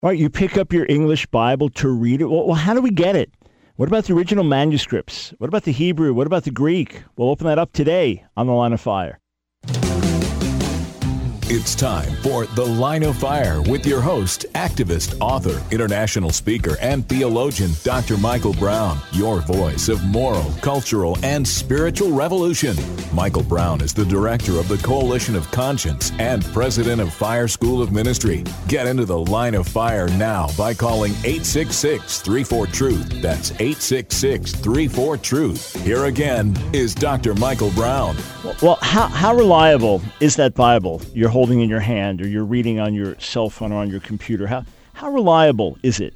All right, you pick up your English Bible to read it. Well, how do we get it? What about the original manuscripts? What about the Hebrew? What about the Greek? We'll open that up today on The Line of Fire. It's time for The Line of Fire with your host, activist, author, international speaker, and theologian, Dr. Michael Brown, your voice of moral, cultural, and spiritual revolution. Michael Brown is the director of the Coalition of Conscience and president of Fire School of Ministry. Get into The Line of Fire now by calling 866-34-TRUTH. That's 866-34-TRUTH. Here again is Dr. Michael Brown. Well, how reliable is that Bible you're holding in your hand or you're reading on your cell phone or on your computer? How reliable is it?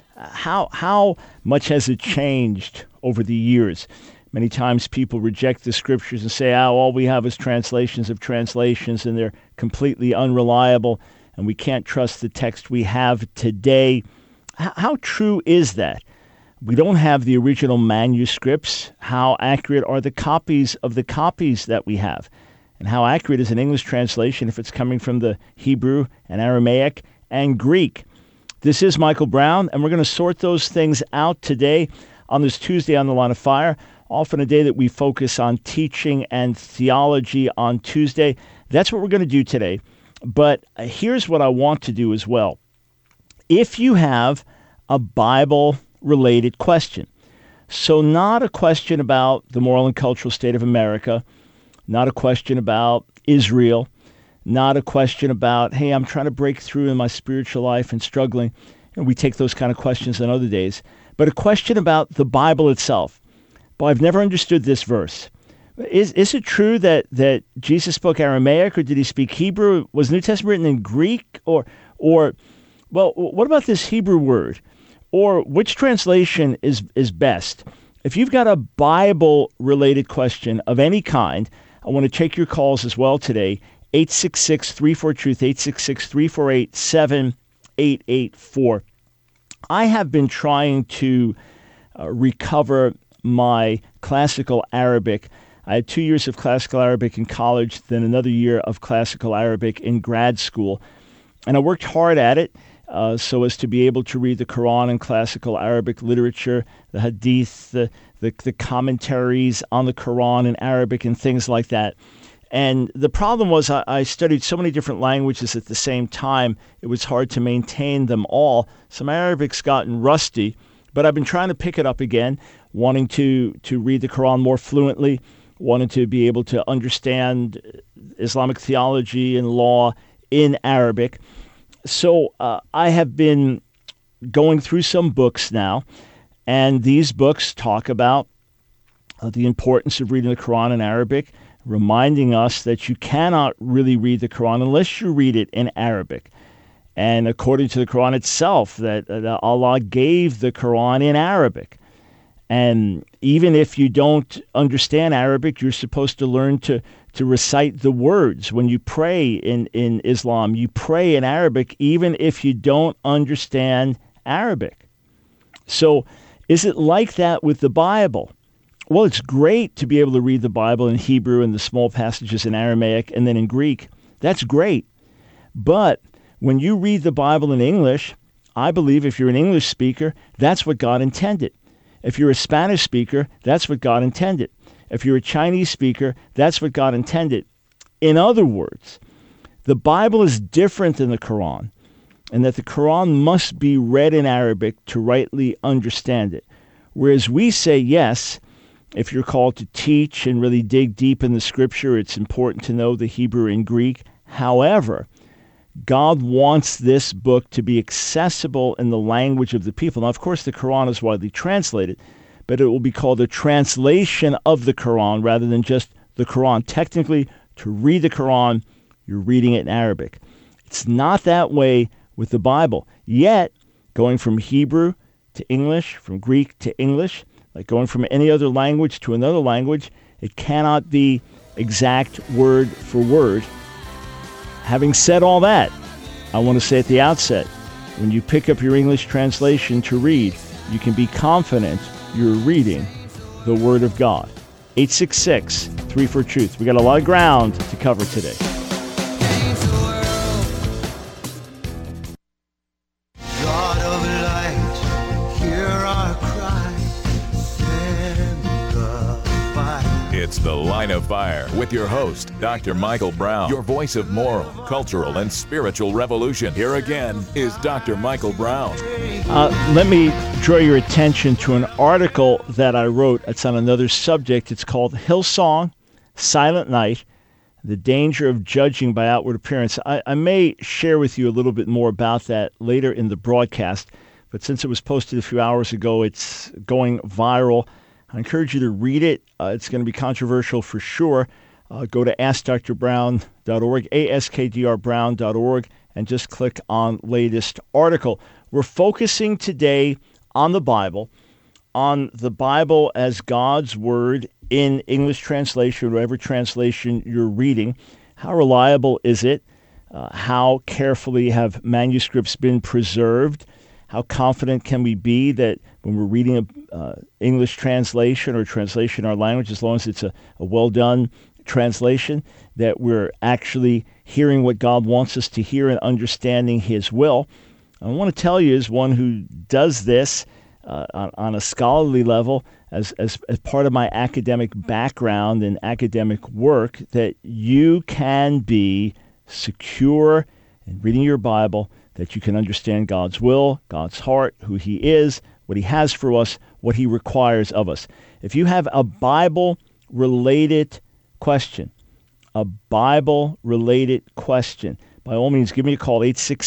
How much has it changed over the years? Many times people reject the scriptures and say, all we have is translations of translations and they're completely unreliable and we can't trust the text we have today. How true is that? We don't have the original manuscripts. How accurate are the copies of the copies that we have? And how accurate is an English translation if it's coming from the Hebrew and Aramaic and Greek? This is Michael Brown, and we're going to sort those things out today on this Tuesday on The Line of Fire, often a day that we focus on teaching and theology on Tuesday. That's what we're going to do today. But here's what I want to do as well. If you have a Bible-related question, so not a question about the moral and cultural state of America, not a question about Israel, not a question about, hey, I'm trying to break through in my spiritual life and struggling. And we take those kind of questions on other days. But a question about the Bible itself. But I've never understood this verse. Is it true that Jesus spoke Aramaic or did he speak Hebrew? Was the New Testament written in Greek? Or well, what about this Hebrew word? Or which translation is best? If you've got a Bible-related question of any kind, I want to take your calls as well today, 866-34-TRUTH, 866-348-7884. I have been trying to recover my classical Arabic. I had 2 years of classical Arabic in college, then another year of classical Arabic in grad school. And I worked hard at it so as to be able to read the Quran and classical Arabic literature, the Hadith, the commentaries on the Quran in Arabic and things like that. And the problem was I studied so many different languages at the same time, it was hard to maintain them all. So my Arabic's gotten rusty, but I've been trying to pick it up again, wanting to read the Quran more fluently, wanting to be able to understand Islamic theology and law in Arabic. So I have been going through some books now, and these books talk about the importance of reading the Quran in Arabic, reminding us that you cannot really read the Quran unless you read it in Arabic. And according to the Quran itself, that Allah gave the Quran in Arabic. And even if you don't understand Arabic, you're supposed to learn to recite the words. When you pray in Islam, you pray in Arabic even if you don't understand Arabic. So is it like that with the Bible? Well, it's great to be able to read the Bible in Hebrew and the small passages in Aramaic and then in Greek. That's great. But when you read the Bible in English, I believe if you're an English speaker, that's what God intended. If you're a Spanish speaker, that's what God intended. If you're a Chinese speaker, that's what God intended. In other words, the Bible is different than the Quran, and that the Quran must be read in Arabic to rightly understand it. Whereas we say, yes, if you're called to teach and really dig deep in the Scripture, it's important to know the Hebrew and Greek. However, God wants this book to be accessible in the language of the people. Now, of course, the Quran is widely translated, but it will be called a translation of the Quran rather than just the Quran. Technically, to read the Quran, you're reading it in Arabic. It's not that way with the Bible. Yet, going from Hebrew to English, from Greek to English, like going from any other language to another language, it cannot be exact word for word. Having said all that, I want to say at the outset, when you pick up your English translation to read, you can be confident you're reading the Word of God. 866-34-TRUTH. We got a lot of ground to cover today. It's The Line of Fire with your host, Dr. Michael Brown, your voice of moral, cultural, and spiritual revolution. Here again is Dr. Michael Brown. Let me draw your attention to an article that I wrote. It's on another subject. It's called Hillsong, Silent Night, The Danger of Judging by Outward Appearance. I may share with you a little bit more about that later in the broadcast, but since it was posted a few hours ago, it's going viral. I encourage you to read it. It's going to be controversial for sure. Go to AskDrBrown.org, AskDrBrown.org, and just click on latest article. We're focusing today on the Bible as God's Word in English translation, whatever translation you're reading. How reliable is it? How carefully have manuscripts been preserved? How confident can we be that when we're reading an English translation or translation in our language, as long as it's a well-done translation, that we're actually hearing what God wants us to hear and understanding His will? I want to tell you, as one who does this on a scholarly level, as part of my academic background and academic work, that you can be secure in reading your Bible, that you can understand God's will, God's heart, who He is, what He has for us, what He requires of us. If you have a Bible-related question, by all means, give me a call,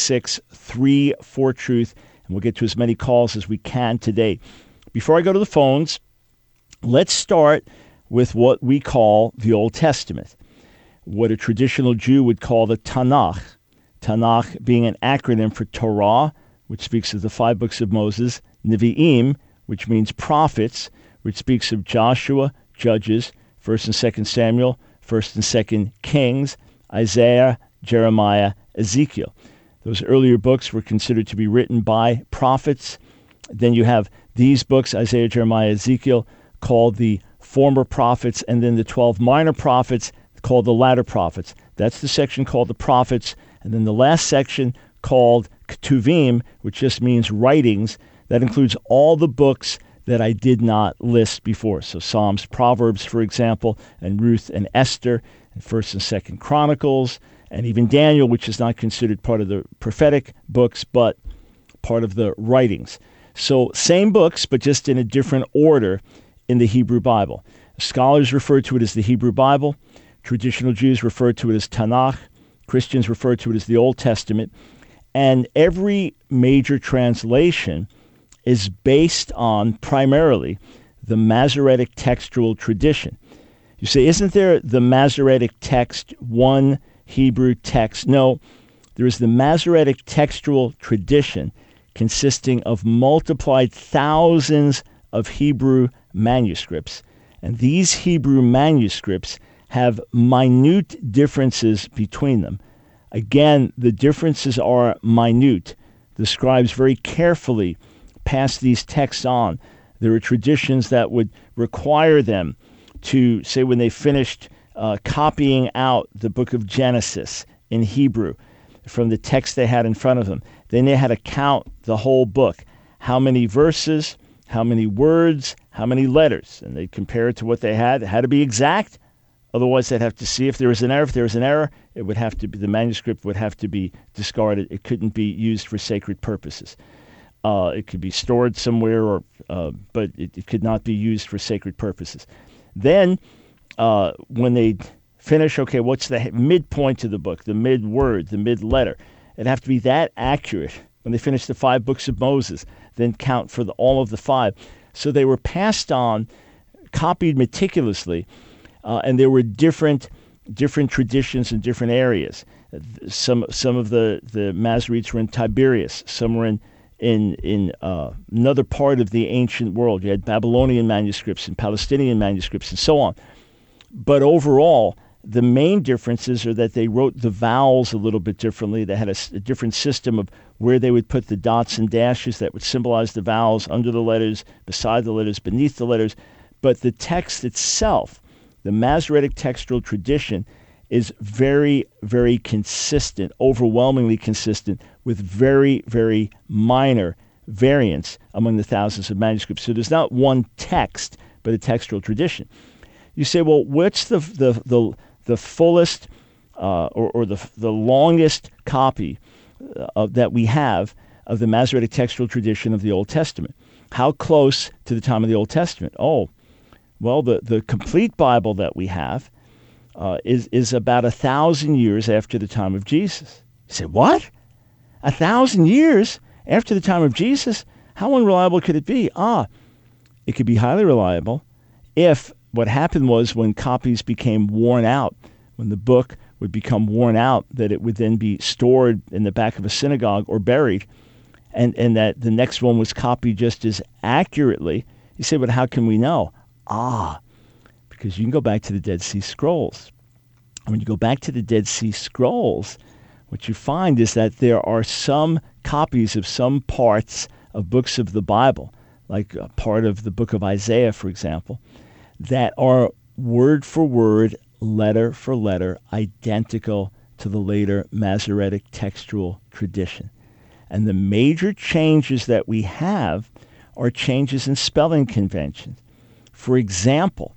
866-34-TRUTH, and we'll get to as many calls as we can today. Before I go to the phones, let's start with what we call the Old Testament, what a traditional Jew would call the Tanakh. Tanakh being an acronym for Torah, which speaks of the 5 books of Moses, Nevi'im, which means prophets, which speaks of Joshua, Judges, 1st and 2nd Samuel, 1st and 2nd Kings, Isaiah, Jeremiah, Ezekiel. Those earlier books were considered to be written by prophets. Then you have these books, Isaiah, Jeremiah, Ezekiel, called the former prophets, and then the 12 minor prophets called the latter prophets. That's the section called the prophets. And then the last section called Ketuvim, which just means writings. That includes all the books that I did not list before. So Psalms, Proverbs, for example, and Ruth and Esther, and 1st and 2nd Chronicles, and even Daniel, which is not considered part of the prophetic books, but part of the writings. So same books, but just in a different order in the Hebrew Bible. Scholars refer to it as the Hebrew Bible. Traditional Jews refer to it as Tanakh. Christians refer to it as the Old Testament. And every major translation is based on primarily the Masoretic textual tradition. You say, isn't there the Masoretic text, one Hebrew text? No, there is the Masoretic textual tradition consisting of multiplied thousands of Hebrew manuscripts. And these Hebrew manuscripts have minute differences between them. Again, the differences are minute. The scribes very carefully pass these texts on. There are traditions that would require them to, say, when they finished copying out the book of Genesis in Hebrew from the text they had in front of them, then they had to count the whole book. How many verses, how many words, how many letters? And they'd compare it to what they had. It had to be exact. Otherwise, they'd have to see if there was an error. If there was an error, it would have to be, the manuscript would have to be discarded. It couldn't be used for sacred purposes. It could be stored somewhere, but it could not be used for sacred purposes. Then, when they finish, okay, what's the midpoint of the book, the mid-word, the mid-letter? It'd have to be that accurate. When they finish the 5 books of Moses, then count for all of the 5. So they were passed on, copied meticulously, and there were different traditions in different areas. Some of the Masoretes were in Tiberias. Some were in another part of the ancient world. You had Babylonian manuscripts and Palestinian manuscripts and so on. But overall, the main differences are that they wrote the vowels a little bit differently. They had a different system of where they would put the dots and dashes that would symbolize the vowels under the letters, beside the letters, beneath the letters. But the text itself, the Masoretic textual tradition, is very, very consistent, overwhelmingly consistent, with very, very minor variants among the thousands of manuscripts. So there's not one text, but a textual tradition. You say, well, what's the fullest or the longest copy that we have of the Masoretic textual tradition of the Old Testament? How close to the time of the Old Testament? Oh, well, the complete Bible that we have is about 1,000 years after the time of Jesus. You say, what? 1,000 years after the time of Jesus? How unreliable could it be? It could be highly reliable if what happened was when copies became worn out, when the book would become worn out, that it would then be stored in the back of a synagogue or buried, and that the next one was copied just as accurately. You say, but how can we know? Because you can go back to the Dead Sea Scrolls. When you go back to the Dead Sea Scrolls, what you find is that there are some copies of some parts of books of the Bible, like a part of the book of Isaiah, for example, that are word for word, letter for letter, identical to the later Masoretic textual tradition. And the major changes that we have are changes in spelling conventions. For example,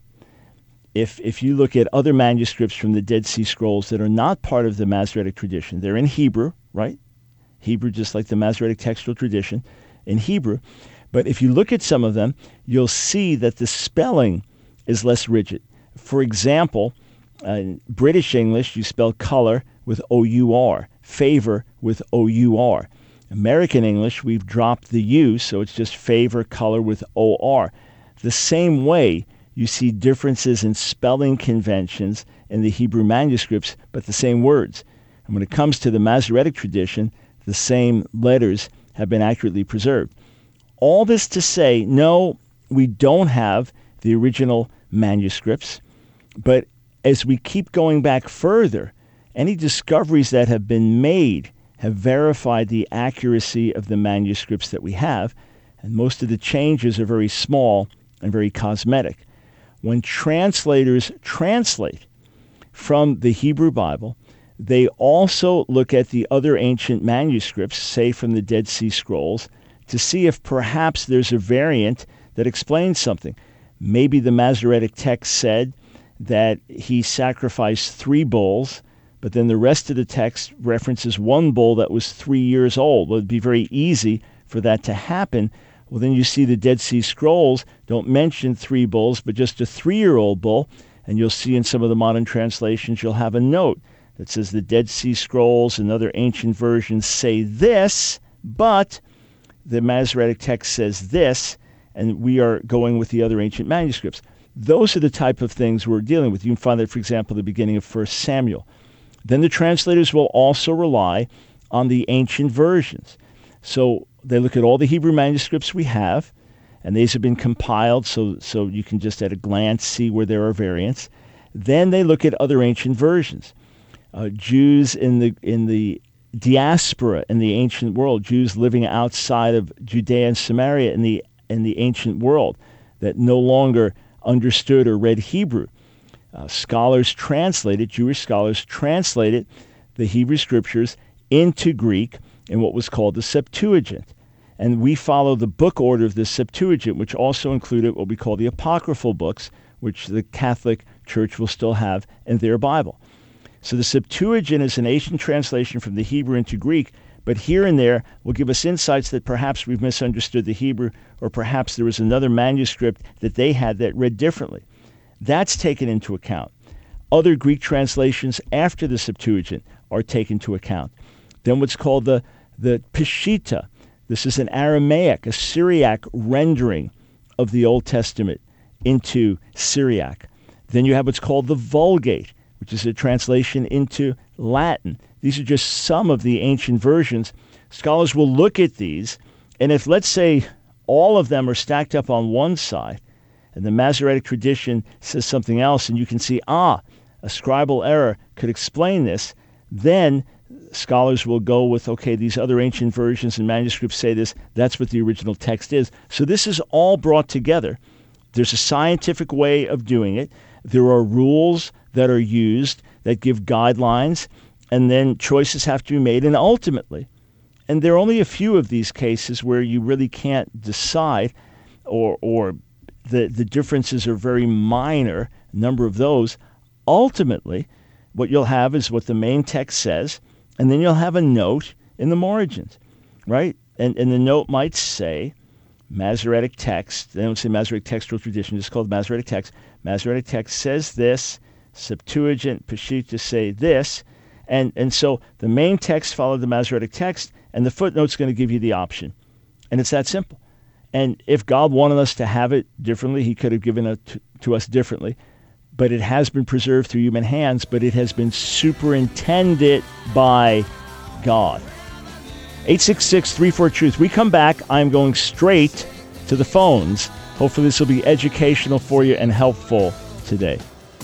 if you look at other manuscripts from the Dead Sea Scrolls that are not part of the Masoretic tradition, they're in Hebrew, right? Hebrew, just like the Masoretic textual tradition in Hebrew. But if you look at some of them, you'll see that the spelling is less rigid. For example, in British English, you spell color with O-U-R, favor with O-U-R. American English, we've dropped the U, so it's just favor, color with O-R. The same way, you see differences in spelling conventions in the Hebrew manuscripts, but the same words. And when it comes to the Masoretic tradition, the same letters have been accurately preserved. All this to say, no, we don't have the original manuscripts, but as we keep going back further, any discoveries that have been made have verified the accuracy of the manuscripts that we have, and most of the changes are very small and very cosmetic. When translators translate from the Hebrew Bible, they also look at the other ancient manuscripts, say from the Dead Sea Scrolls, to see if perhaps there's a variant that explains something. Maybe the Masoretic text said that he sacrificed 3 bulls, but then the rest of the text references 1 bull that was 3 years old. Well, it'd be very easy for that to happen. Well, then you see the Dead Sea Scrolls don't mention 3 bulls, but just a 3-year-old bull. And you'll see in some of the modern translations, you'll have a note that says the Dead Sea Scrolls and other ancient versions say this, but the Masoretic text says this, and we are going with the other ancient manuscripts. Those are the type of things we're dealing with. You can find that, for example, at the beginning of 1 Samuel. Then the translators will also rely on the ancient versions. So they look at all the Hebrew manuscripts we have, and these have been compiled so you can just at a glance see where there are variants. Then they look at other ancient versions. Jews in the diaspora in the ancient world, Jews living outside of Judea and Samaria in the ancient world that no longer understood or read Hebrew. Jewish scholars translated the Hebrew scriptures into Greek in what was called the Septuagint. And we follow the book order of the Septuagint, which also included what we call the apocryphal books, which the Catholic Church will still have in their Bible. So the Septuagint is an ancient translation from the Hebrew into Greek, but here and there will give us insights that perhaps we've misunderstood the Hebrew, or perhaps there was another manuscript that they had that read differently. That's taken into account. Other Greek translations after the Septuagint are taken into account. Then what's called the Peshitta. This is an Aramaic, a Syriac rendering of the Old Testament into Syriac. Then you have what's called the Vulgate, which is a translation into Latin. These are just some of the ancient versions. Scholars will look at these, and if, let's say, all of them are stacked up on one side, and the Masoretic tradition says something else, and you can see, a scribal error could explain this, then scholars will go with, okay, these other ancient versions and manuscripts say this, that's what the original text is. So this is all brought together. There's a scientific way of doing it. There are rules that are used that give guidelines, and then choices have to be made. And ultimately, and there are only a few of these cases where you really can't decide, or the differences are very minor, a number of those. Ultimately, what you'll have is what the main text says, and then you'll have a note in the margins, right? And the note might say Masoretic text. They don't say Masoretic textual tradition, just called Masoretic text. Masoretic text says this, Septuagint, Peshitta say this, and so the main text followed the Masoretic text, and the footnote's going to give you the option. And it's that simple. And if God wanted us to have it differently, he could have given it to us differently. But it has been preserved through human hands, but it has been superintended by God. 866-34-TRUTH. We come back, I'm going straight to the phones. Hopefully this will be educational for you and helpful today.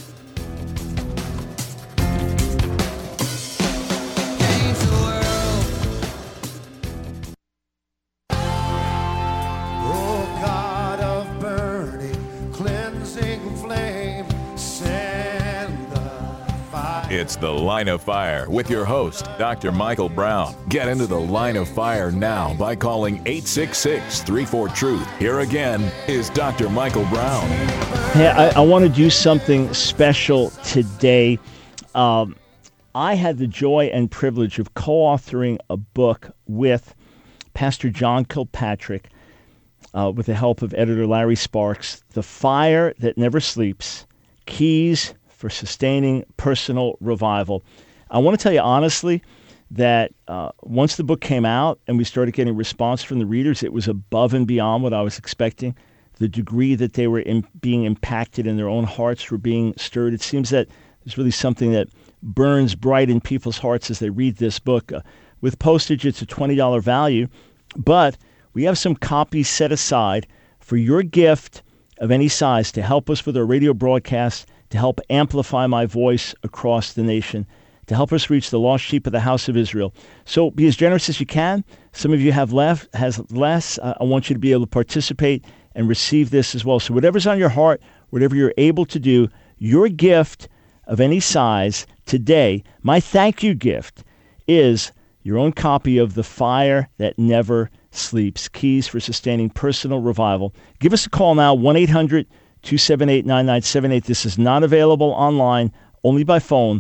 It's The Line of Fire with your host, Dr. Michael Brown. Get into the Line of Fire now by calling 866-34-TRUTH. Here again is Dr. Michael Brown. Hey, I want to do something special today. I had the joy and privilege of co-authoring a book with Pastor John Kilpatrick, with the help of editor Larry Sparks, The Fire That Never Sleeps, Keys for Sustaining Personal Revival. I want to tell you honestly that once the book came out and we started getting response from the readers, it was above and beyond what I was expecting. The degree that they were being impacted in their own hearts were being stirred. It seems that there's really something that burns bright in people's hearts as they read this book. With postage, it's a $20 value, but we have some copies set aside for your gift of any size to help us with our radio broadcast, to help amplify my voice across the nation, to help us reach the lost sheep of the house of Israel. So be as generous as you can. Some of you have less. I want you to be able to participate and receive this as well. So whatever's on your heart, whatever you're able to do, your gift of any size today, my thank you gift is your own copy of The Fire That Never Sleeps, Keys for Sustaining Personal Revival. Give us a call now, 1-800-278-9978. This is not available online, only by phone,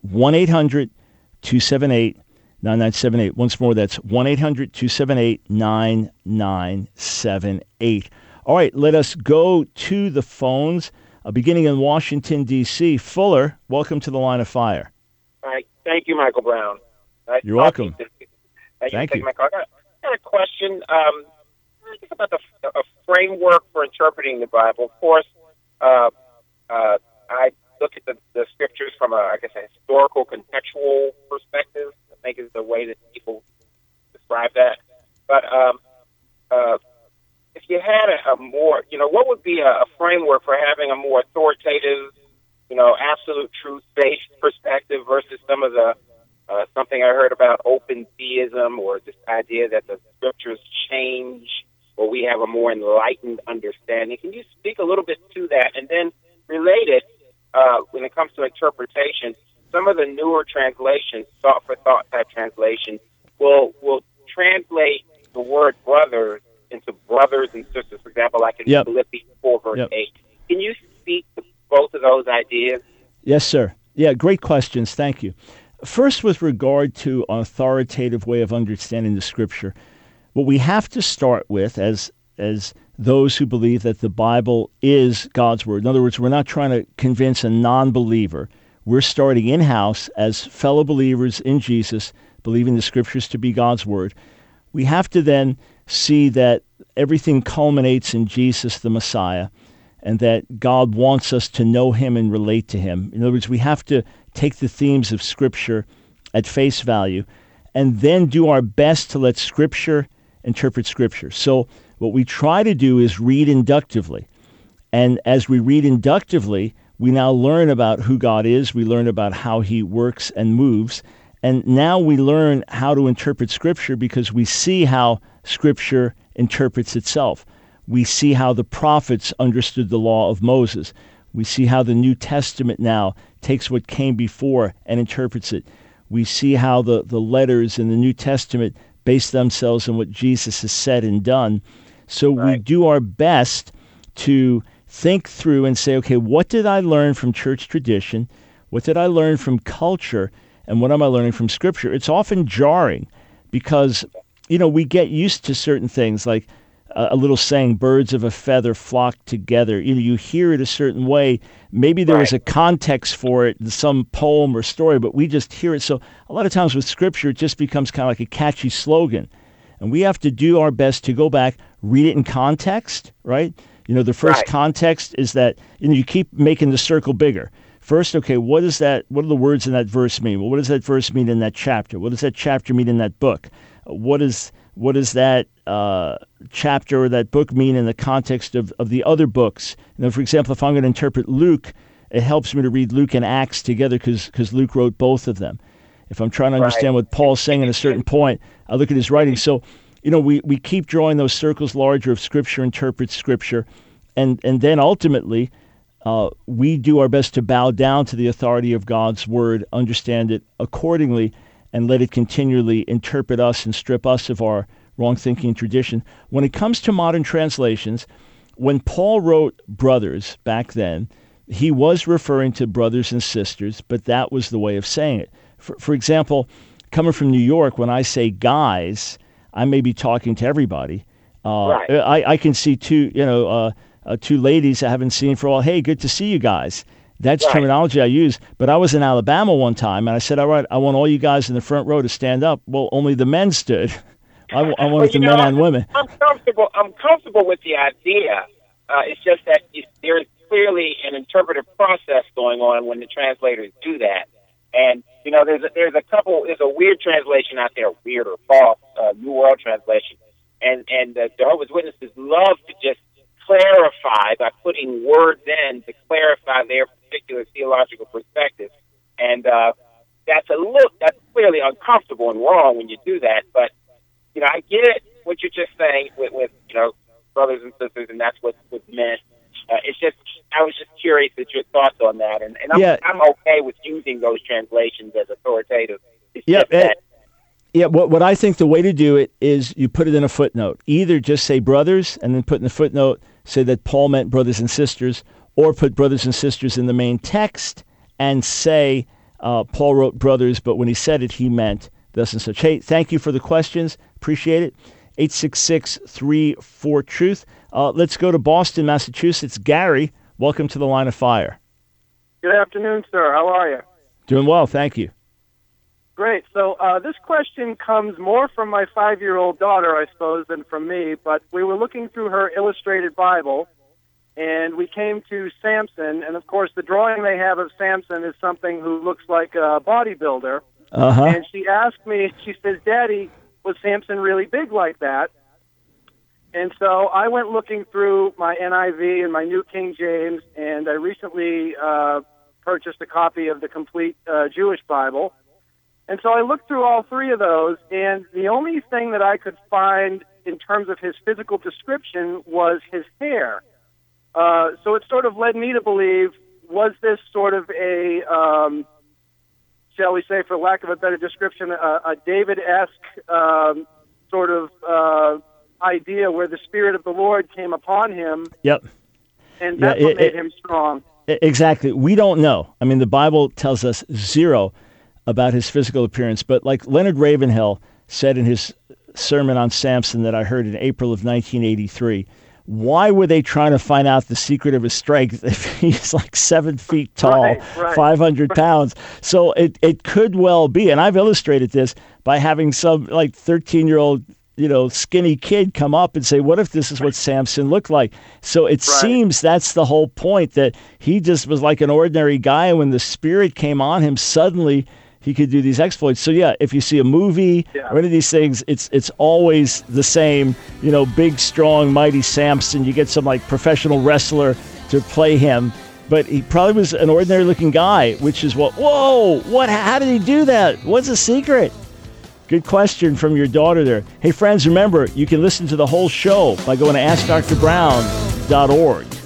1-800-278-9978. Once more, that's 1-800-278-9978. All right, let us go to the phones, beginning in Washington, D.C. Fuller, welcome to the Line of Fire. All right. Thank you, Michael Brown. You're welcome. Thank you. I got a question. I think about a framework for interpreting the Bible. Of course, I look at the scriptures from a historical, contextual perspective. I think is the way that people describe that. But if you had a more, what would be a framework for having a more authoritative, absolute truth-based perspective versus some of the something I heard about open theism, or this idea that the scriptures change, or we have a more enlightened understanding. Can you speak a little bit to that? And then related, when it comes to interpretation, some of the newer translations, thought for thought type translations, will translate the word brothers into brothers and sisters. For example, like in Philippians 4 verse 8. Can you speak to both of those ideas? Yes, sir. Yeah, great questions. Thank you. First, with regard to an authoritative way of understanding the Scripture, what we have to start with as those who believe that the Bible is God's Word. In other words, we're not trying to convince a non-believer. We're starting in-house as fellow believers in Jesus, believing the Scriptures to be God's Word. We have to then see that everything culminates in Jesus the Messiah, and that God wants us to know Him and relate to Him. In other words, we have to take the themes of Scripture at face value and then do our best to let Scripture interpret Scripture. So what we try to do is read inductively. And as we read inductively, we now learn about who God is. We learn about how He works and moves. And now we learn how to interpret Scripture because we see how Scripture interprets itself. We see how the prophets understood the law of Moses. We see how the New Testament now takes what came before and interprets it. We see how the letters in the New Testament base themselves on what Jesus has said and done. So we do our best to think through and say, okay, what did I learn from church tradition? What did I learn from culture? And what am I learning from Scripture? It's often jarring because, we get used to certain things, like a little saying, birds of a feather flock together. You hear it a certain way. Maybe there was a context for it in some poem or story, but we just hear it. So a lot of times with Scripture, it just becomes kind of like a catchy slogan. And we have to do our best to go back, read it in context, right? The first context is that you keep making the circle bigger. First, okay, what is that? What do the words in that verse mean? Well, what does that verse mean in that chapter? What does that chapter mean in that book? What does that chapter or that book mean in the context of the other books? For example, if I'm going to interpret Luke, it helps me to read Luke and Acts together because Luke wrote both of them. If I'm trying to understand what Paul's saying at a certain point, I look at his writing. So, we keep drawing those circles larger of Scripture interprets Scripture, and then ultimately we do our best to bow down to the authority of God's Word, understand it accordingly, and let it continually interpret us and strip us of our wrong thinking and tradition. When it comes to modern translations, when Paul wrote brothers back then, he was referring to brothers and sisters, but that was the way of saying it. For example, coming from New York, when I say guys, I may be talking to everybody. I can see two ladies I haven't seen for a while. Hey, good to see you guys. That's terminology I use. But I was in Alabama one time, and I said, all right, I want all you guys in the front row to stand up. Well, only the men stood. I wanted the men and women. I'm comfortable with the idea. It's just that there's clearly an interpretive process going on when the translators do that. And, there's a weird translation out there, weird or false, New World Translation. And the Jehovah's Witnesses love to just clarify by putting words in to clarify their particular theological perspective. And that's clearly uncomfortable and wrong when you do that. But, I get what you're just saying with brothers and sisters, and that's what's meant. I was just curious at your thoughts on that, and I'm okay with using those translations as authoritative. What I think the way to do it is you put it in a footnote. Either just say brothers and then put in the footnote, say that Paul meant brothers and sisters, or put brothers and sisters in the main text and say Paul wrote brothers, but when he said it, he meant thus and such. Hey, thank you for the questions. Appreciate it. 866-34-TRUTH. Let's go to Boston, Massachusetts. Gary, welcome to the Line of Fire. Good afternoon, sir. How are you? Doing well, thank you. Great. So this question comes more from my 5-year-old daughter, I suppose, than from me, but we were looking through her illustrated Bible, and we came to Samson, and of course the drawing they have of Samson is something who looks like a bodybuilder. And she asked me, she says, Daddy, was Samson really big like that? And so I went looking through my NIV and my New King James, and I recently purchased a copy of the complete Jewish Bible. And so I looked through all three of those, and the only thing that I could find in terms of his physical description was his hair. So it sort of led me to believe, was this sort of a, shall we say, for lack of a better description, a David-esque sort of idea where the Spirit of the Lord came upon him. Yep. And that's what made him strong. Exactly. We don't know. I mean, the Bible tells us zero about his physical appearance, but like Leonard Ravenhill said in his sermon on Samson that I heard in April of 1983, why were they trying to find out the secret of his strength if he's like 7 feet tall, 500 pounds? So it could well be, and I've illustrated this by having some like 13-year-old skinny kid come up and say, what if this is what Samson looked like? So it seems that's the whole point, that he just was like an ordinary guy, and when the Spirit came on him, suddenly he could do these exploits. So yeah, if you see a movie or any of these things, it's always the same, big, strong, mighty Samson. You get some like professional wrestler to play him, but he probably was an ordinary looking guy, which is how did he do that? What's the secret? Good question from your daughter there. Hey friends, remember, you can listen to the whole show by going to AskDrBrown.org.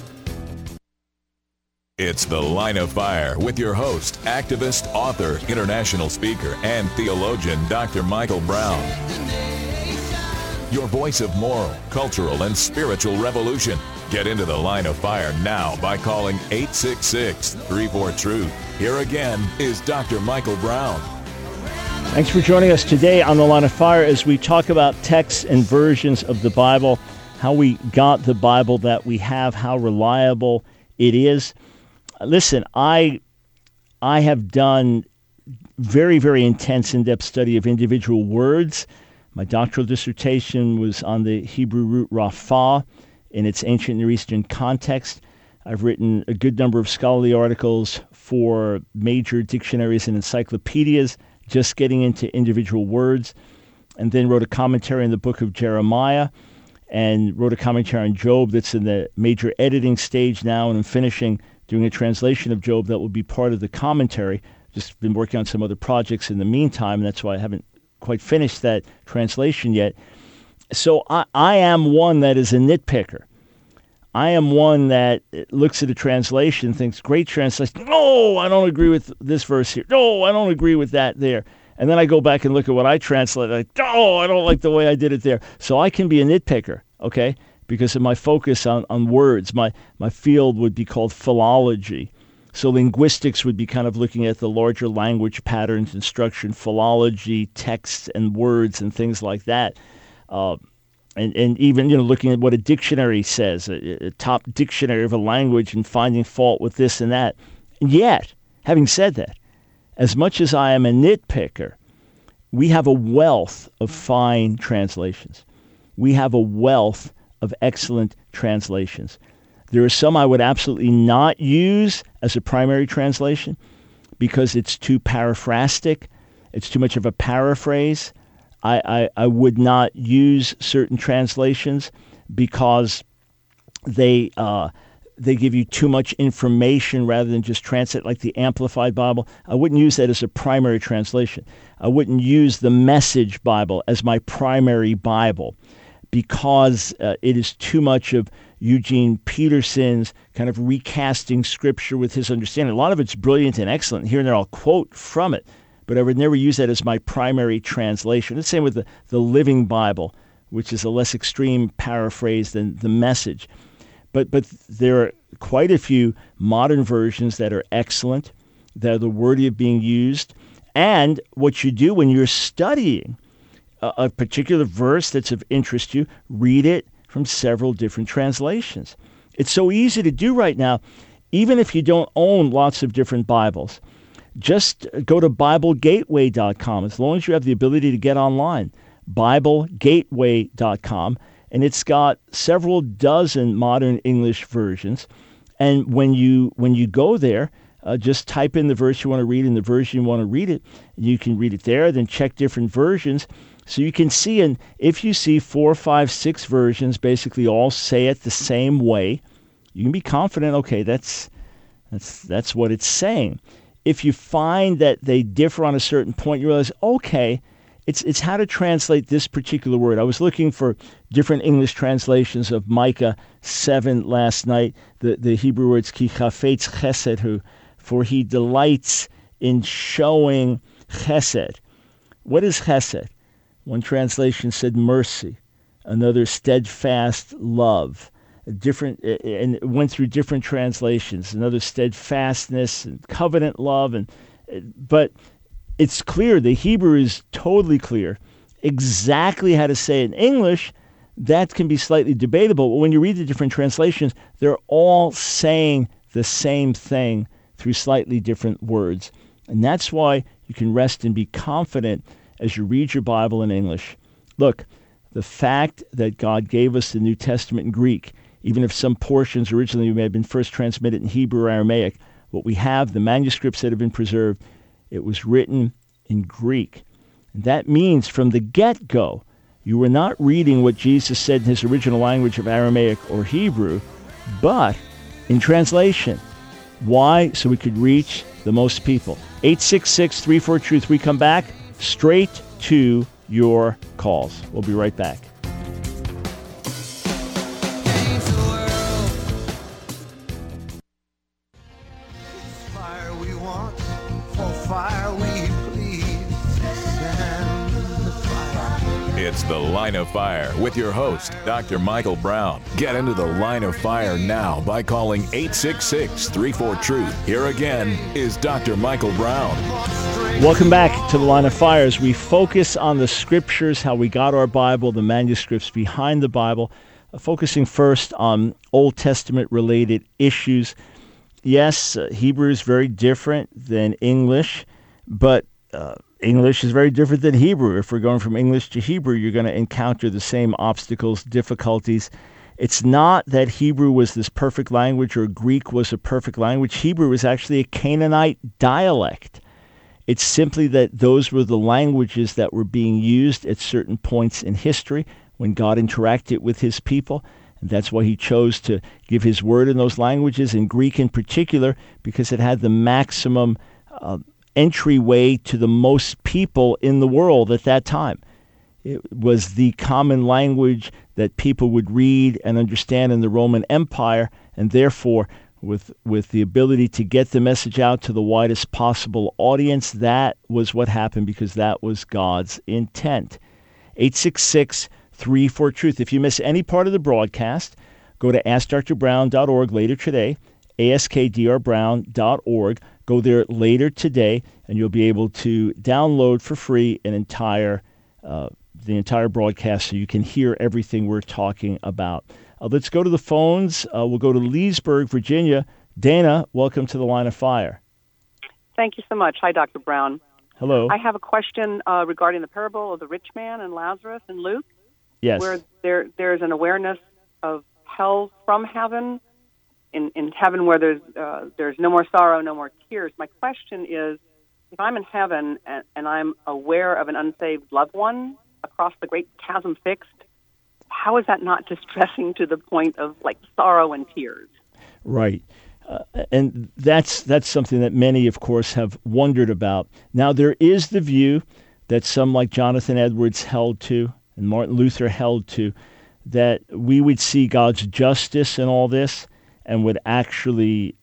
It's The Line of Fire with your host, activist, author, international speaker, and theologian, Dr. Michael Brown. your voice of moral, cultural, and spiritual revolution. Get into the Line of Fire now by calling 866-34-TRUTH. Here again is Dr. Michael Brown. Thanks for joining us today on The Line of Fire as we talk about texts and versions of the Bible, how we got the Bible that we have, how reliable it is. Listen, I have done very, very intense, in-depth study of individual words. My doctoral dissertation was on the Hebrew root rapha in its ancient Near Eastern context. I've written a good number of scholarly articles for major dictionaries and encyclopedias, just getting into individual words, and then wrote a commentary on the book of Jeremiah, and wrote a commentary on Job that's in the major editing stage now, and I'm finishing doing a translation of Job that will be part of the commentary. Just been working on some other projects in the meantime, and that's why I haven't quite finished that translation yet. So I am one that is a nitpicker. I am one that looks at a translation and thinks, great translation. No, I don't agree with this verse here. No, I don't agree with that there. And then I go back and look at what I translate. Like, oh, I don't like the way I did it there. So I can be a nitpicker, okay, because of my focus on words. My field would be called philology. So linguistics would be kind of looking at the larger language patterns and structure, and philology, texts and words and things like that. And even, looking at what a dictionary says, a top dictionary of a language, and finding fault with this and that. And yet, having said that, as much as I am a nitpicker, we have a wealth of fine translations. We have a wealth of excellent translations. There are some I would absolutely not use as a primary translation because it's too paraphrastic. It's too much of a paraphrase. I would not use certain translations because they give you too much information rather than just translate, like the Amplified Bible. I wouldn't use that as a primary translation. I wouldn't use the Message Bible as my primary Bible because it is too much of Eugene Peterson's kind of recasting Scripture with his understanding. A lot of it's brilliant and excellent. Here and there I'll quote from it, but I would never use that as my primary translation. The same with the Living Bible, which is a less extreme paraphrase than the Message. But there are quite a few modern versions that are excellent, that are the worthy of being used. And what you do when you're studying a particular verse that's of interest to you, read it from several different translations. It's so easy to do right now, even if you don't own lots of different Bibles. Just go to BibleGateway.com, as long as you have the ability to get online, BibleGateway.com, and it's got several dozen modern English versions. And when you go there, just type in the verse you want to read and the version you want to read it. You can read it there, then check different versions. So you can see, and if you see 4, 5, 6 versions basically all say it the same way, you can be confident, okay, that's what it's saying. If you find that they differ on a certain point, you realize, okay, it's how to translate this particular word. I was looking for different English translations of Micah 7 last night. The Hebrew words, ki chafetz chesed hu, for he delights in showing chesed. What is chesed? One translation said mercy, another steadfast love. Different, and it went through different translations. Another steadfastness and covenant love, but it's clear. The Hebrew is totally clear. Exactly how to say it in English, that can be slightly debatable. But when you read the different translations, they're all saying the same thing through slightly different words, and that's why you can rest and be confident as you read your Bible in English. Look, the fact that God gave us the New Testament in Greek, even if some portions originally may have been first transmitted in Hebrew or Aramaic, what we have, the manuscripts that have been preserved, it was written in Greek. And that means from the get-go, you were not reading what Jesus said in his original language of Aramaic or Hebrew, but in translation. Why? So we could reach the most people. 866-34-TRUTH. We come back straight to your calls. We'll be right back. Fire we want, for fire we plead. Send the fire. It's The Line of Fire with your host, Dr. Michael Brown. Get into the Line of Fire now by calling 866-34-TRUTH. Here again is Dr. Michael Brown. Welcome back to the Line of Fire as we focus on the scriptures, how we got our Bible, the manuscripts behind the Bible, focusing first on Old Testament related issues. Yes, Hebrew is very different than English, but English is very different than Hebrew. If we're going from English to Hebrew, you're going to encounter the same obstacles, difficulties. It's not that Hebrew was this perfect language or Greek was a perfect language. Hebrew was actually a Canaanite dialect. It's simply that those were the languages that were being used at certain points in history when God interacted with his people. And that's why he chose to give his word in those languages, in Greek in particular, because it had the maximum entryway to the most people in the world at that time. It was the common language that people would read and understand in the Roman Empire, and therefore, with the ability to get the message out to the widest possible audience, that was what happened because that was God's intent. 866-34-TRUTH. If you miss any part of the broadcast, go to AskDrBrown.org later today, askdrbrown.org. Go there later today, and you'll be able to download for free the entire broadcast so you can hear everything we're talking about. Let's go to the phones. We'll go to Leesburg, Virginia. Dana, welcome to the Line of Fire. Thank you so much. Hi, Dr. Brown. Hello. I have a question regarding the parable of the rich man and Lazarus in Luke. Yes. Where there's an awareness of hell from heaven, in heaven where there's no more sorrow, no more tears. My question is, if I'm in heaven and I'm aware of an unsaved loved one across the great chasm fixed, how is that not distressing to the point of like sorrow and tears? Right. And that's something that many, of course, have wondered about. Now, there is the view that some like Jonathan Edwards held to and Martin Luther held to, that we would see God's justice in all this and would actually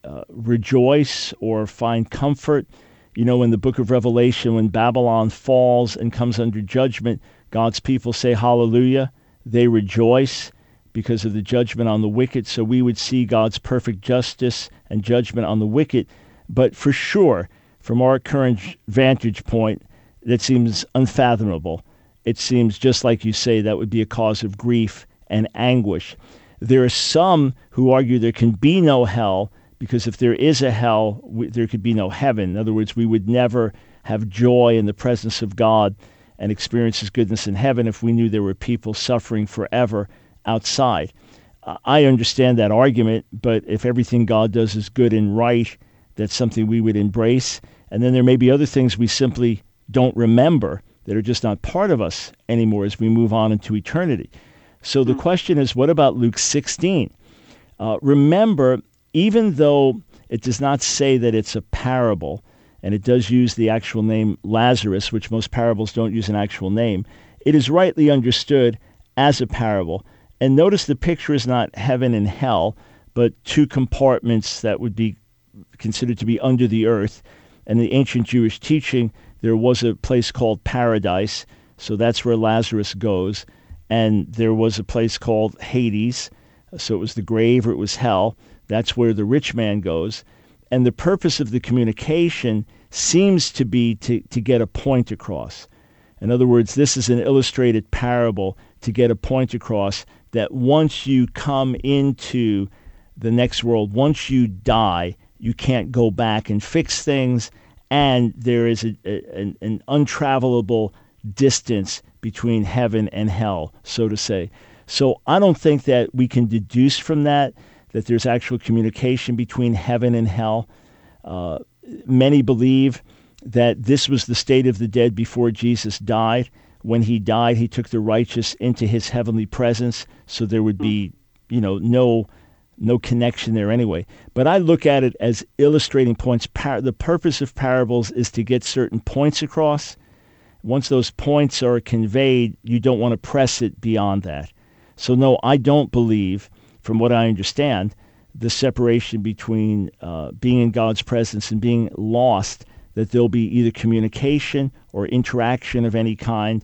rejoice or find comfort. You know, in the book of Revelation, when Babylon falls and comes under judgment, God's people say hallelujah. They rejoice because of the judgment on the wicked. So we would see God's perfect justice and judgment on the wicked. But for sure, from our current vantage point, that seems unfathomable. It seems, just like you say, that would be a cause of grief and anguish. There are some who argue there can be no hell, because if there is a hell, there could be no heaven. In other words, we would never have joy in the presence of God and experience his goodness in heaven if we knew there were people suffering forever outside. I understand that argument, but if everything God does is good and right, that's something we would embrace. And then there may be other things we simply don't remember that are just not part of us anymore as we move on into eternity. So the question is, what about Luke 16? Remember, even though it does not say that it's a parable, and it does use the actual name Lazarus, which most parables don't use an actual name, it is rightly understood as a parable. And notice the picture is not heaven and hell, but two compartments that would be considered to be under the earth. And in the ancient Jewish teaching, there was a place called paradise, so that's where Lazarus goes. And there was a place called Hades, so it was the grave or it was hell. That's where the rich man goes. And the purpose of the communication seems to be to get a point across. In other words, this is an illustrated parable to get a point across that once you come into the next world, once you die, you can't go back and fix things, and there is an untravelable distance between heaven and hell, so to say. So I don't think that we can deduce from that there's actual communication between heaven and hell. Many believe that this was the state of the dead before Jesus died. When he died, he took the righteous into his heavenly presence, so there would be, no connection there anyway. But I look at it as illustrating points. The purpose of parables is to get certain points across. Once those points are conveyed, you don't want to press it beyond that. So no, I don't believe, from what I understand, the separation between being in God's presence and being lost, that there'll be either communication or interaction of any kind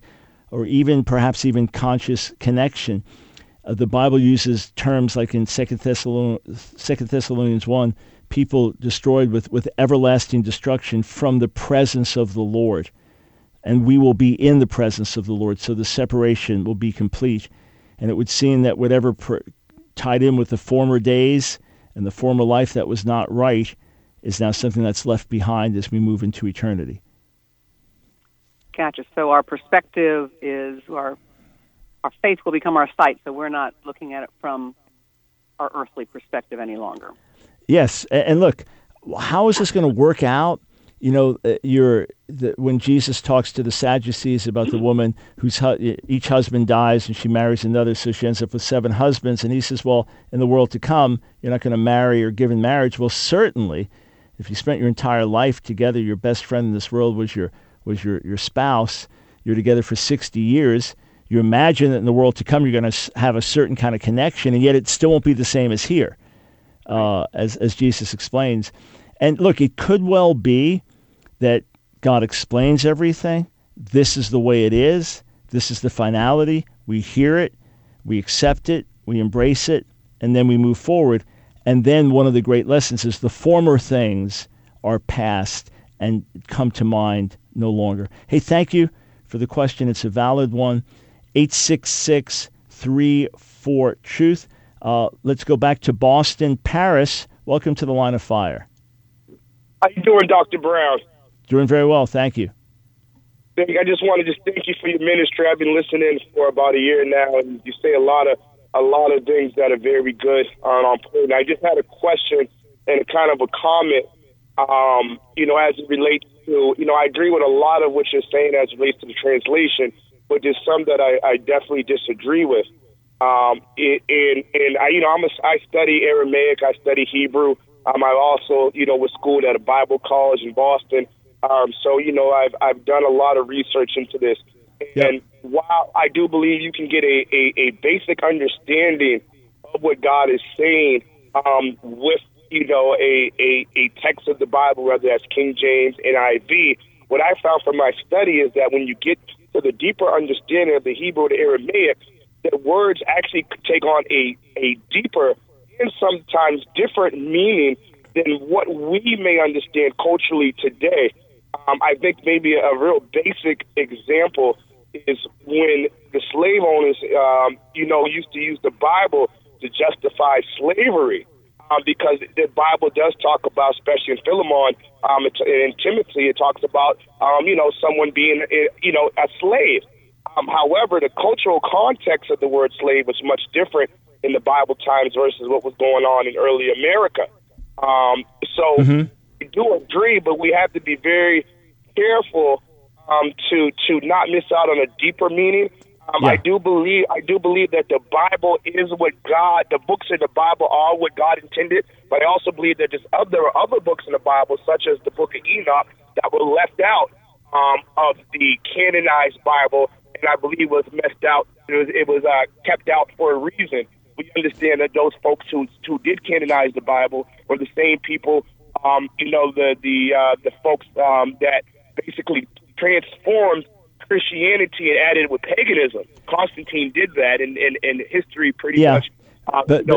or even perhaps even conscious connection. The Bible uses terms like in 2 Thessalonians 1, people destroyed with everlasting destruction from the presence of the Lord. And we will be in the presence of the Lord, so the separation will be complete. And it would seem that whatever tied in with the former days and the former life that was not right is now something that's left behind as we move into eternity. Gotcha. So our perspective is our faith will become our sight, so we're not looking at it from our earthly perspective any longer. Yes, and look, how is this going to work out? You know, when Jesus talks to the Sadducees about the woman whose each husband dies and she marries another, so she ends up with 7 husbands, and he says, well, in the world to come, you're not going to marry or give in marriage. Well, certainly, if you spent your entire life together, your best friend in this world was your spouse, you're together for 60 years, you imagine that in the world to come you're going to have a certain kind of connection, and yet it still won't be the same as here, as Jesus explains. And look, it could well be that God explains everything. This is the way it is. This is the finality. We hear it, we accept it, we embrace it, and then we move forward. And then one of the great lessons is the former things are past and come to mind no longer. Hey, thank you for the question. It's a valid one. 866-34-TRUTH. Let's go back to Boston. Paris, welcome to the Line of Fire. How you doing, Dr. Brown? Doing very well, thank you. I just want to thank you for your ministry. I've been listening for about a year now, and you say a lot of things that are very good on point. I just had a question and a kind of a comment, as it relates to, I agree with a lot of what you're saying as it relates to the translation, but there's some that I definitely disagree with. I study Aramaic, I study Hebrew. I also, was schooled at a Bible college in Boston. I've done a lot of research into this. And while I do believe you can get a basic understanding of what God is saying with, a text of the Bible, whether that's King James, NIV, what I found from my study is that when you get to the deeper understanding of the Hebrew, the Aramaic, the words actually take on a deeper and sometimes different meaning than what we may understand culturally today. I think maybe a real basic example is when the slave owners, used to use the Bible to justify slavery, because the Bible does talk about, especially in Philemon, in Timothy, it talks about, someone being, a slave. However, the cultural context of the word slave was much different in the Bible times versus what was going on in early America. I do agree, but we have to be very careful to not miss out on a deeper meaning. I do believe that the Bible is what God, the books in the Bible are what God intended, but I also believe that there are other books in the Bible, such as the book of Enoch, that were left out of the canonized Bible, and I believe was messed out. It was kept out for a reason. We understand that those folks who did canonize the Bible were the same people, the folks that basically transformed Christianity and added with paganism. Constantine did that, and history pretty much. Let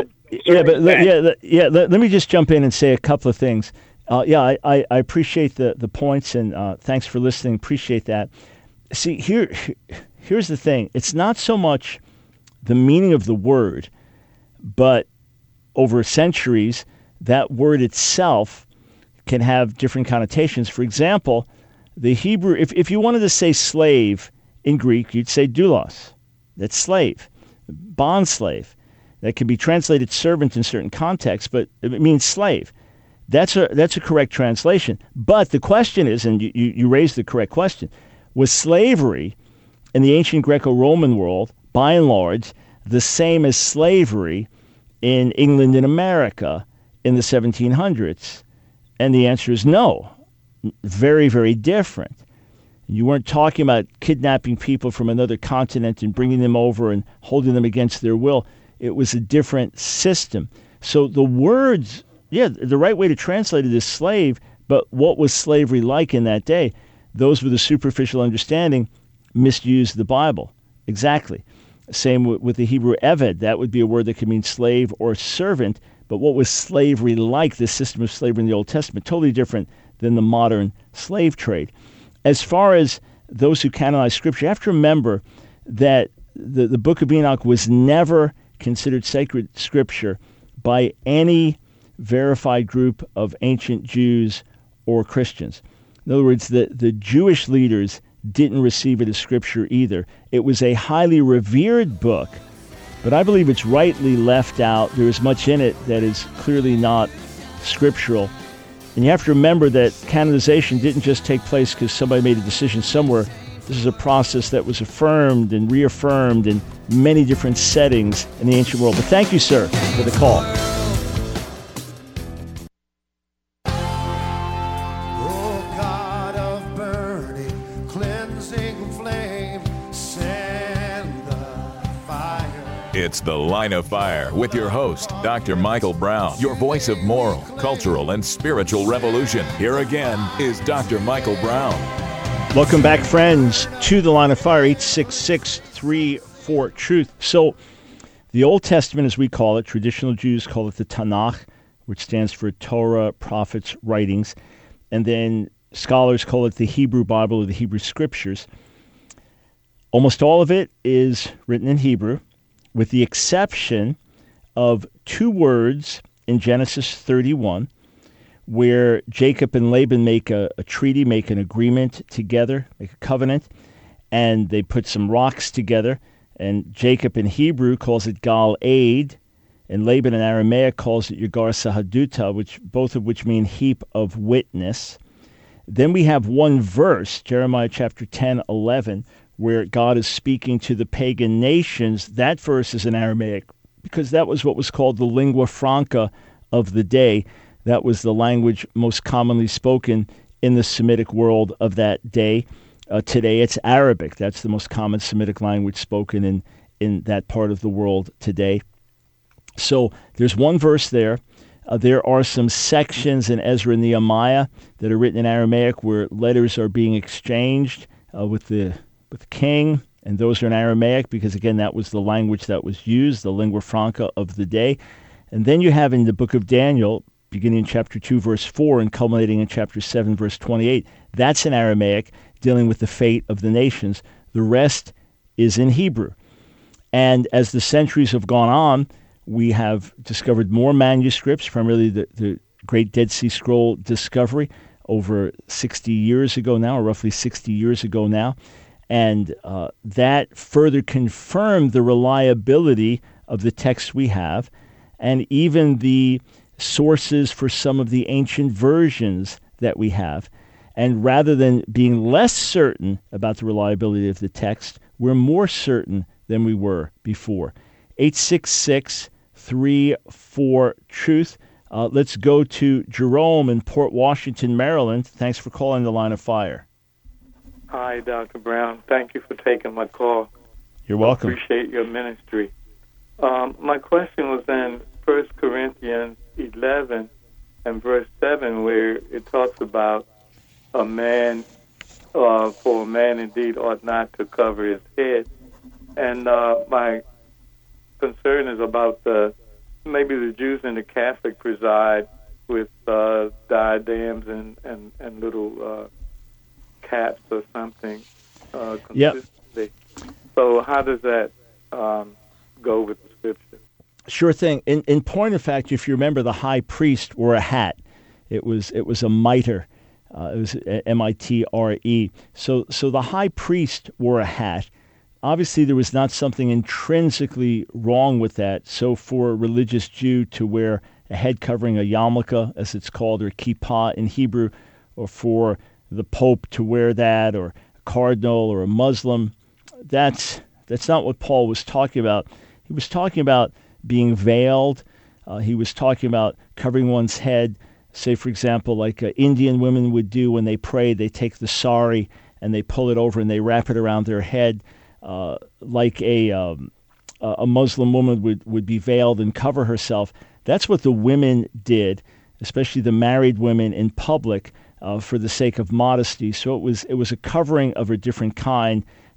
me just jump in and say a couple of things. I appreciate the points, and thanks for listening. Appreciate that. See, here's the thing. It's not so much the meaning of the word, but over centuries, that word itself can have different connotations. For example, the Hebrew, if you wanted to say slave in Greek, you'd say doulos. That's slave, bond slave. That can be translated servant in certain contexts, but it means slave. That's a correct translation. But the question is, and you raised the correct question, was slavery in the ancient Greco-Roman world, by and large, the same as slavery in England and America in the 1700s? And the answer is no. Very, very different. You weren't talking about kidnapping people from another continent and bringing them over and holding them against their will. It was a different system. So the words, the right way to translate it is slave, but what was slavery like in that day? Those with a superficial understanding misused the Bible. Exactly. Same with the Hebrew eved. That would be a word that could mean slave or servant. But what was slavery like, the system of slavery in the Old Testament? Totally different than the modern slave trade. As far as those who canonize Scripture, you have to remember that the Book of Enoch was never considered sacred Scripture by any verified group of ancient Jews or Christians. In other words, the Jewish leaders didn't receive it as Scripture either. It was a highly revered book, but I believe it's rightly left out. There is much in it that is clearly not scriptural. And you have to remember that canonization didn't just take place because somebody made a decision somewhere. This is a process that was affirmed and reaffirmed in many different settings in the ancient world. But thank you, sir, for the call. Oh, God of burning, cleansing flame, send the fire. It's The Line of Fire with your host, Dr. Michael Brown, your voice of moral, cultural, and spiritual revolution. Here again is Dr. Michael Brown. Welcome back, friends, to The Line of Fire, 866-34-TRUTH. So the Old Testament, as we call it, traditional Jews call it the Tanakh, which stands for Torah, prophets, writings. And then scholars call it the Hebrew Bible or the Hebrew Scriptures. Almost all of it is written in Hebrew, with the exception of two words in Genesis 31, where Jacob and Laban make a treaty, make an agreement together, make a covenant, and they put some rocks together. And Jacob in Hebrew calls it Gal Aid, and Laban in Aramaic calls it Yagar Sahaduta, both of which mean heap of witness. Then we have one verse, Jeremiah chapter 10:11, where God is speaking to the pagan nations. That verse is in Aramaic because that was what was called the lingua franca of the day. That was the language most commonly spoken in the Semitic world of that day. Today it's Arabic. That's the most common Semitic language spoken in that part of the world today. So there's one verse there. There are some sections in Ezra and Nehemiah that are written in Aramaic where letters are being exchanged with the king, and those are in Aramaic because, again, that was the language that was used, the lingua franca of the day. And then you have in the book of Daniel, beginning in chapter 2, verse 4, and culminating in chapter 7, verse 28. That's in Aramaic, dealing with the fate of the nations. The rest is in Hebrew. And as the centuries have gone on, we have discovered more manuscripts, primarily the Great Dead Sea Scroll discovery over 60 years ago now, or roughly 60 years ago now. And that further confirmed the reliability of the texts we have, and even the sources for some of the ancient versions that we have. And rather than being less certain about the reliability of the text, we're more certain than we were before. 866-34-TRUTH. Let's go to Jerome in Port Washington, Maryland. Thanks for calling The Line of Fire. Hi, Dr. Brown. Thank you for taking my call. You're welcome. I appreciate your ministry. My question was in 1 Corinthians 11 and verse 7, where it talks about a man, for a man indeed ought not to cover his head. And my concern is about maybe the Jews and the Catholic preside with diadems and little caps or something consistently. So how does that go with the Scripture? Sure thing. In point of fact, if you remember, the high priest wore a hat. It was a mitre. It was M-I-T-R-E. So the high priest wore a hat. Obviously, there was not something intrinsically wrong with that. So for a religious Jew to wear a head covering, a yarmulke, as it's called, or kippah in Hebrew, or for the Pope to wear that, or a cardinal, or a Muslim, that's not what Paul was talking about. He was talking about being veiled. He was talking about covering one's head, say, for example, like Indian women would do when they pray. They take the sari and they pull it over and they wrap it around their head, like a Muslim woman would be veiled and cover herself. That's what the women did, especially the married women in public, for the sake of modesty. So it was a covering of a different kind,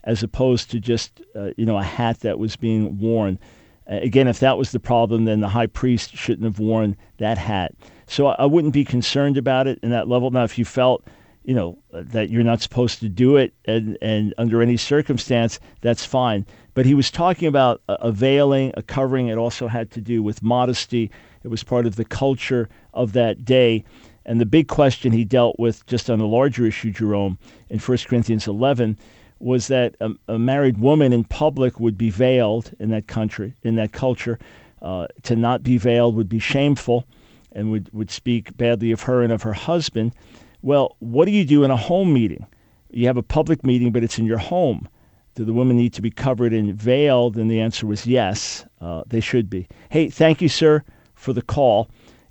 as opposed to just, a hat that was being worn. Again, if that was the problem, then the high priest shouldn't have worn that hat. So I wouldn't be concerned about it in that level. Now, if you felt, that you're not supposed to do it and under any circumstance, that's fine. But he was talking about a veiling, a covering. It also had to do with modesty. It was part of the culture of that day. And the big question he dealt with just on a larger issue, Jerome, in 1 Corinthians 11, was that a married woman in public would be veiled in that culture. To not be veiled would be shameful and would speak badly of her and of her husband. Well, what do you do in a home meeting? You have a public meeting, but it's in your home. Do the women need to be covered and veiled? And the answer was yes, they should be. Hey, thank you, sir, for the call.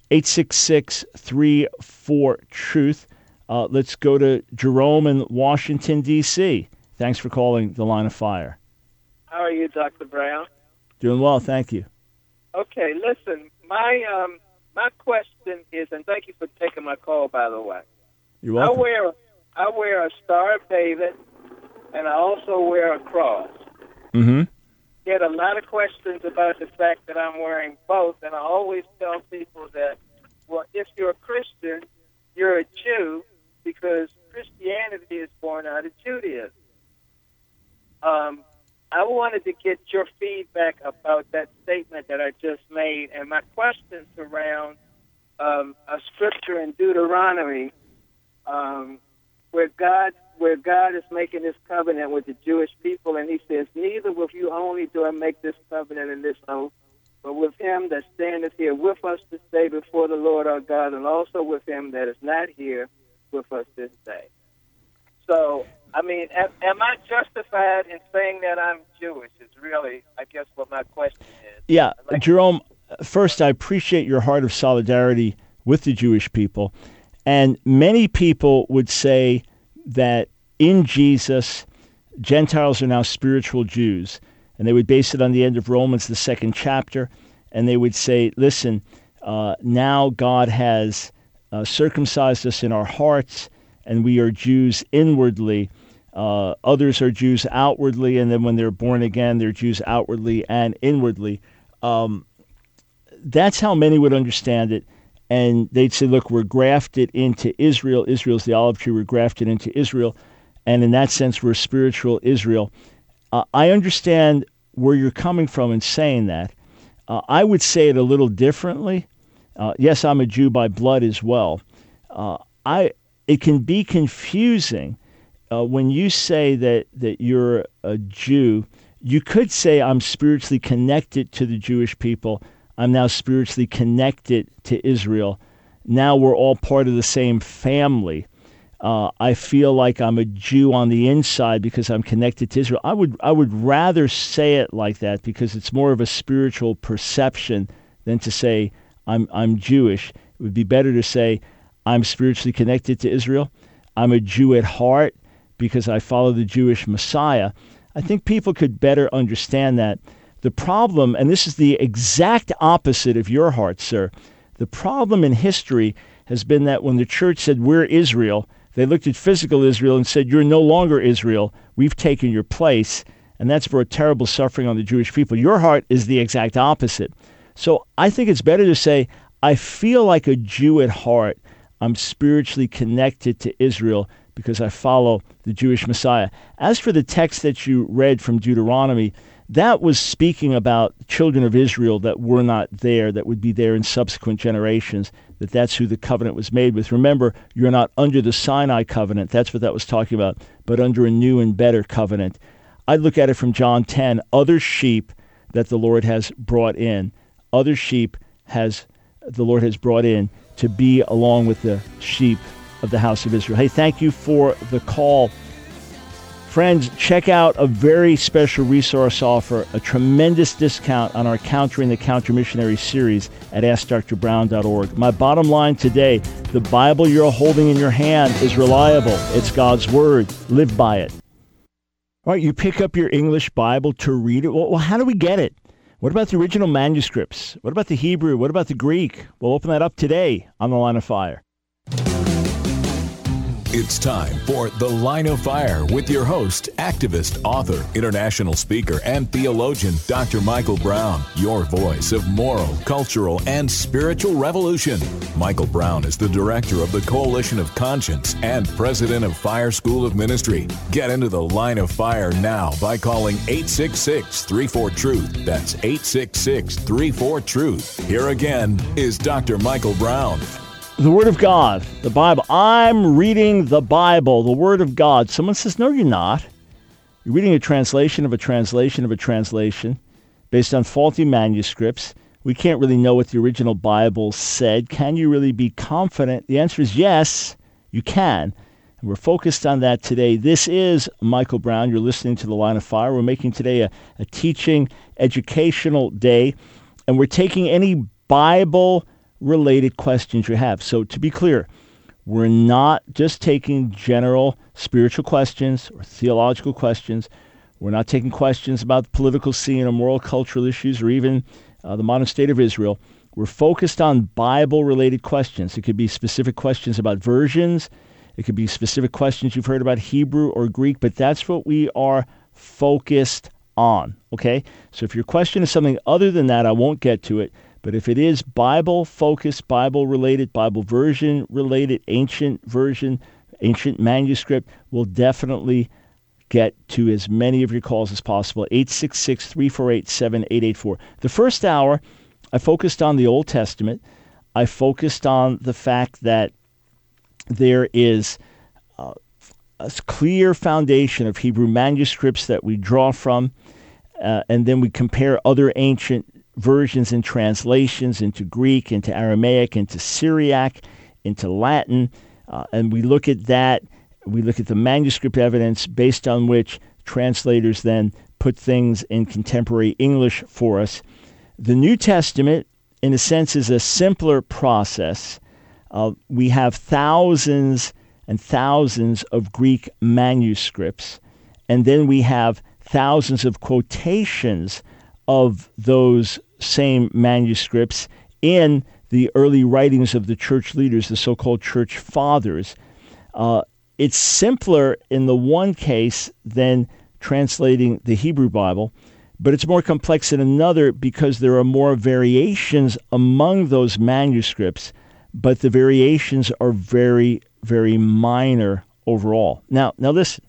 866-34-TRUTH. Let's go to Jerome in Washington, D.C. Thanks for calling The Line of Fire. How are you, Dr. Brown? Doing well, thank you. Okay, listen, my question is, and thank you for taking my call, by the way. You're welcome. I wear a Star of David, and I also wear a cross. Mm-hmm. Get a lot of questions about the fact that I'm wearing both, and I always tell people that, well, if you're a Christian, you're a Jew, because Christianity is born out of Judaism. I wanted to get your feedback about that statement that I just made, and my question surrounds a scripture in Deuteronomy where God is making this covenant with the Jewish people, and he says, neither with you only do I make this covenant and this oath, but with him that standeth here with us this day before the Lord our God, and also with him that is not here with us this day. So, I mean, am I justified in saying that I'm Jewish is really, I guess, what my question is. Yeah, Jerome, first, I appreciate your heart of solidarity with the Jewish people. And many people would say that in Jesus, Gentiles are now spiritual Jews. And they would base it on the end of Romans, the 2nd chapter. And they would say, listen, now God has circumcised us in our hearts, and we are Jews inwardly. Others are Jews outwardly, and then when they're born again, they're Jews outwardly and inwardly. That's how many would understand it. And they'd say, look, we're grafted into Israel. Israel's the olive tree. We're grafted into Israel. And in that sense, we're spiritual Israel. I understand where you're coming from in saying that. I would say it a little differently. Yes, I'm a Jew by blood as well. It can be confusing when you say that you're a Jew. You could say I'm spiritually connected to the Jewish people. I'm now spiritually connected to Israel. Now we're all part of the same family. I feel like I'm a Jew on the inside because I'm connected to Israel. I would rather say it like that because it's more of a spiritual perception than to say I'm Jewish. It would be better to say I'm spiritually connected to Israel. I'm a Jew at heart because I follow the Jewish Messiah. I think people could better understand that. The problem, and this is the exact opposite of your heart, sir, the problem in history has been that when the church said, we're Israel, they looked at physical Israel and said, you're no longer Israel. We've taken your place. And that's brought terrible suffering on the Jewish people. Your heart is the exact opposite. So I think it's better to say, I feel like a Jew at heart. I'm spiritually connected to Israel because I follow the Jewish Messiah. As for the text that you read from Deuteronomy, that was speaking about children of Israel that were not there, that would be there in subsequent generations, that's who the covenant was made with. Remember, you're not under the Sinai covenant. That's what that was talking about, but under a new and better covenant. I look at it from John 10, other sheep that the Lord has brought in. Other sheep the Lord has brought in to be along with the sheep of the house of Israel. Hey, thank you for the call. Friends, check out a very special resource offer, a tremendous discount on our Countering the Counter-Missionary series at AskDrBrown.org. My bottom line today, the Bible you're holding in your hand is reliable. It's God's Word. Live by it. All right, you pick up your English Bible to read it. Well, how do we get it? What about the original manuscripts? What about the Hebrew? What about the Greek? We'll open that up today on The Line of Fire. It's time for The Line of Fire with your host, activist, author, international speaker, and theologian, Dr. Michael Brown, your voice of moral, cultural, and spiritual revolution. Michael Brown is the director of the Coalition of Conscience and president of Fire School of Ministry. Get into The Line of Fire now by calling 866-34-TRUTH. That's 866-34-TRUTH. Here again is Dr. Michael Brown. The Word of God, the Bible. I'm reading the Bible, the Word of God. Someone says, no, you're not. You're reading a translation of a translation of a translation based on faulty manuscripts. We can't really know what the original Bible said. Can you really be confident? The answer is yes, you can. And we're focused on that today. This is Michael Brown. You're listening to The Line of Fire. We're making today a teaching, educational day, and we're taking any Bible-related questions you have. So to be clear, we're not just taking general spiritual questions or theological questions. We're not taking questions about the political scene or moral cultural issues or even the modern state of Israel. We're focused on Bible-related questions. It could be specific questions about versions. It could be specific questions you've heard about Hebrew or Greek, but that's what we are focused on, okay? So if your question is something other than that, I won't get to it. But if it is Bible-focused, Bible-related, Bible version-related, ancient version, ancient manuscript, we'll definitely get to as many of your calls as possible. 866-348-7884. The first hour, I focused on the Old Testament. I focused on the fact that there is a clear foundation of Hebrew manuscripts that we draw from, and then we compare other ancient versions and translations into Greek, into Aramaic, into Syriac, into Latin, and we look at that. We look at the manuscript evidence based on which translators then put things in contemporary English for us. The New Testament, in a sense, is a simpler process. We have thousands and thousands of Greek manuscripts, and then we have thousands of quotations of those same manuscripts in the early writings of the church leaders, the so-called church fathers. It's simpler in the one case than translating the Hebrew Bible, but it's more complex in another because there are more variations among those manuscripts, but the variations are very, very minor overall. Now listen,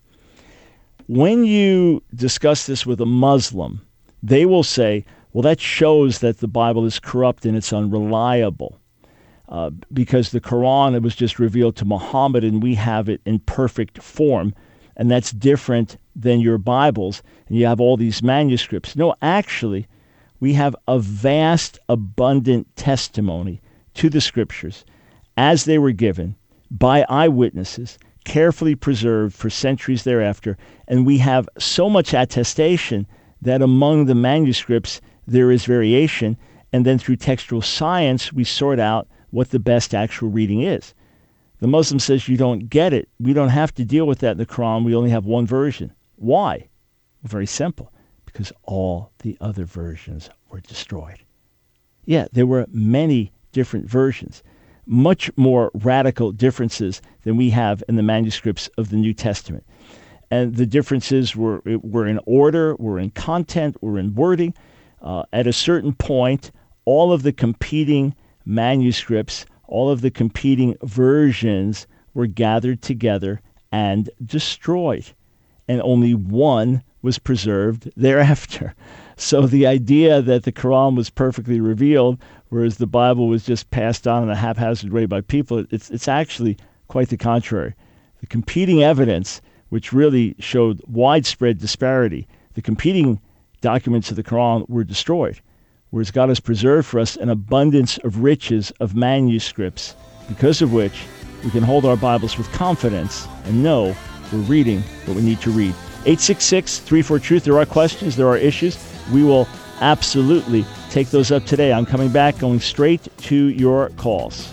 when you discuss this with a Muslim, they will say, well, that shows that the Bible is corrupt and it's unreliable because the Quran, it was just revealed to Muhammad and we have it in perfect form, and that's different than your Bibles, and you have all these manuscripts. No, actually, we have a vast, abundant testimony to the Scriptures as they were given by eyewitnesses, carefully preserved for centuries thereafter, and we have so much attestation that among the manuscripts there is variation, and then through textual science we sort out what the best actual reading is. The Muslim says you don't get it. We don't have to deal with that in the Quran. We only have one version. Why? Very simple. Because all the other versions were destroyed. Yeah, there were many different versions, much more radical differences than we have in the manuscripts of the New Testament. And the differences were in order, were in content, were in wording. At a certain point, all of the competing manuscripts, all of the competing versions were gathered together and destroyed. And only one was preserved thereafter. So the idea that the Quran was perfectly revealed, whereas the Bible was just passed on in a haphazard way by people, it's actually quite the contrary. The competing evidence, which really showed widespread disparity, the competing documents of the Quran were destroyed, whereas God has preserved for us an abundance of riches of manuscripts, because of which we can hold our Bibles with confidence and know we're reading what we need to read. 866-34-TRUTH. There are questions, there are issues. We will absolutely take those up today. I'm coming back, going straight to your calls.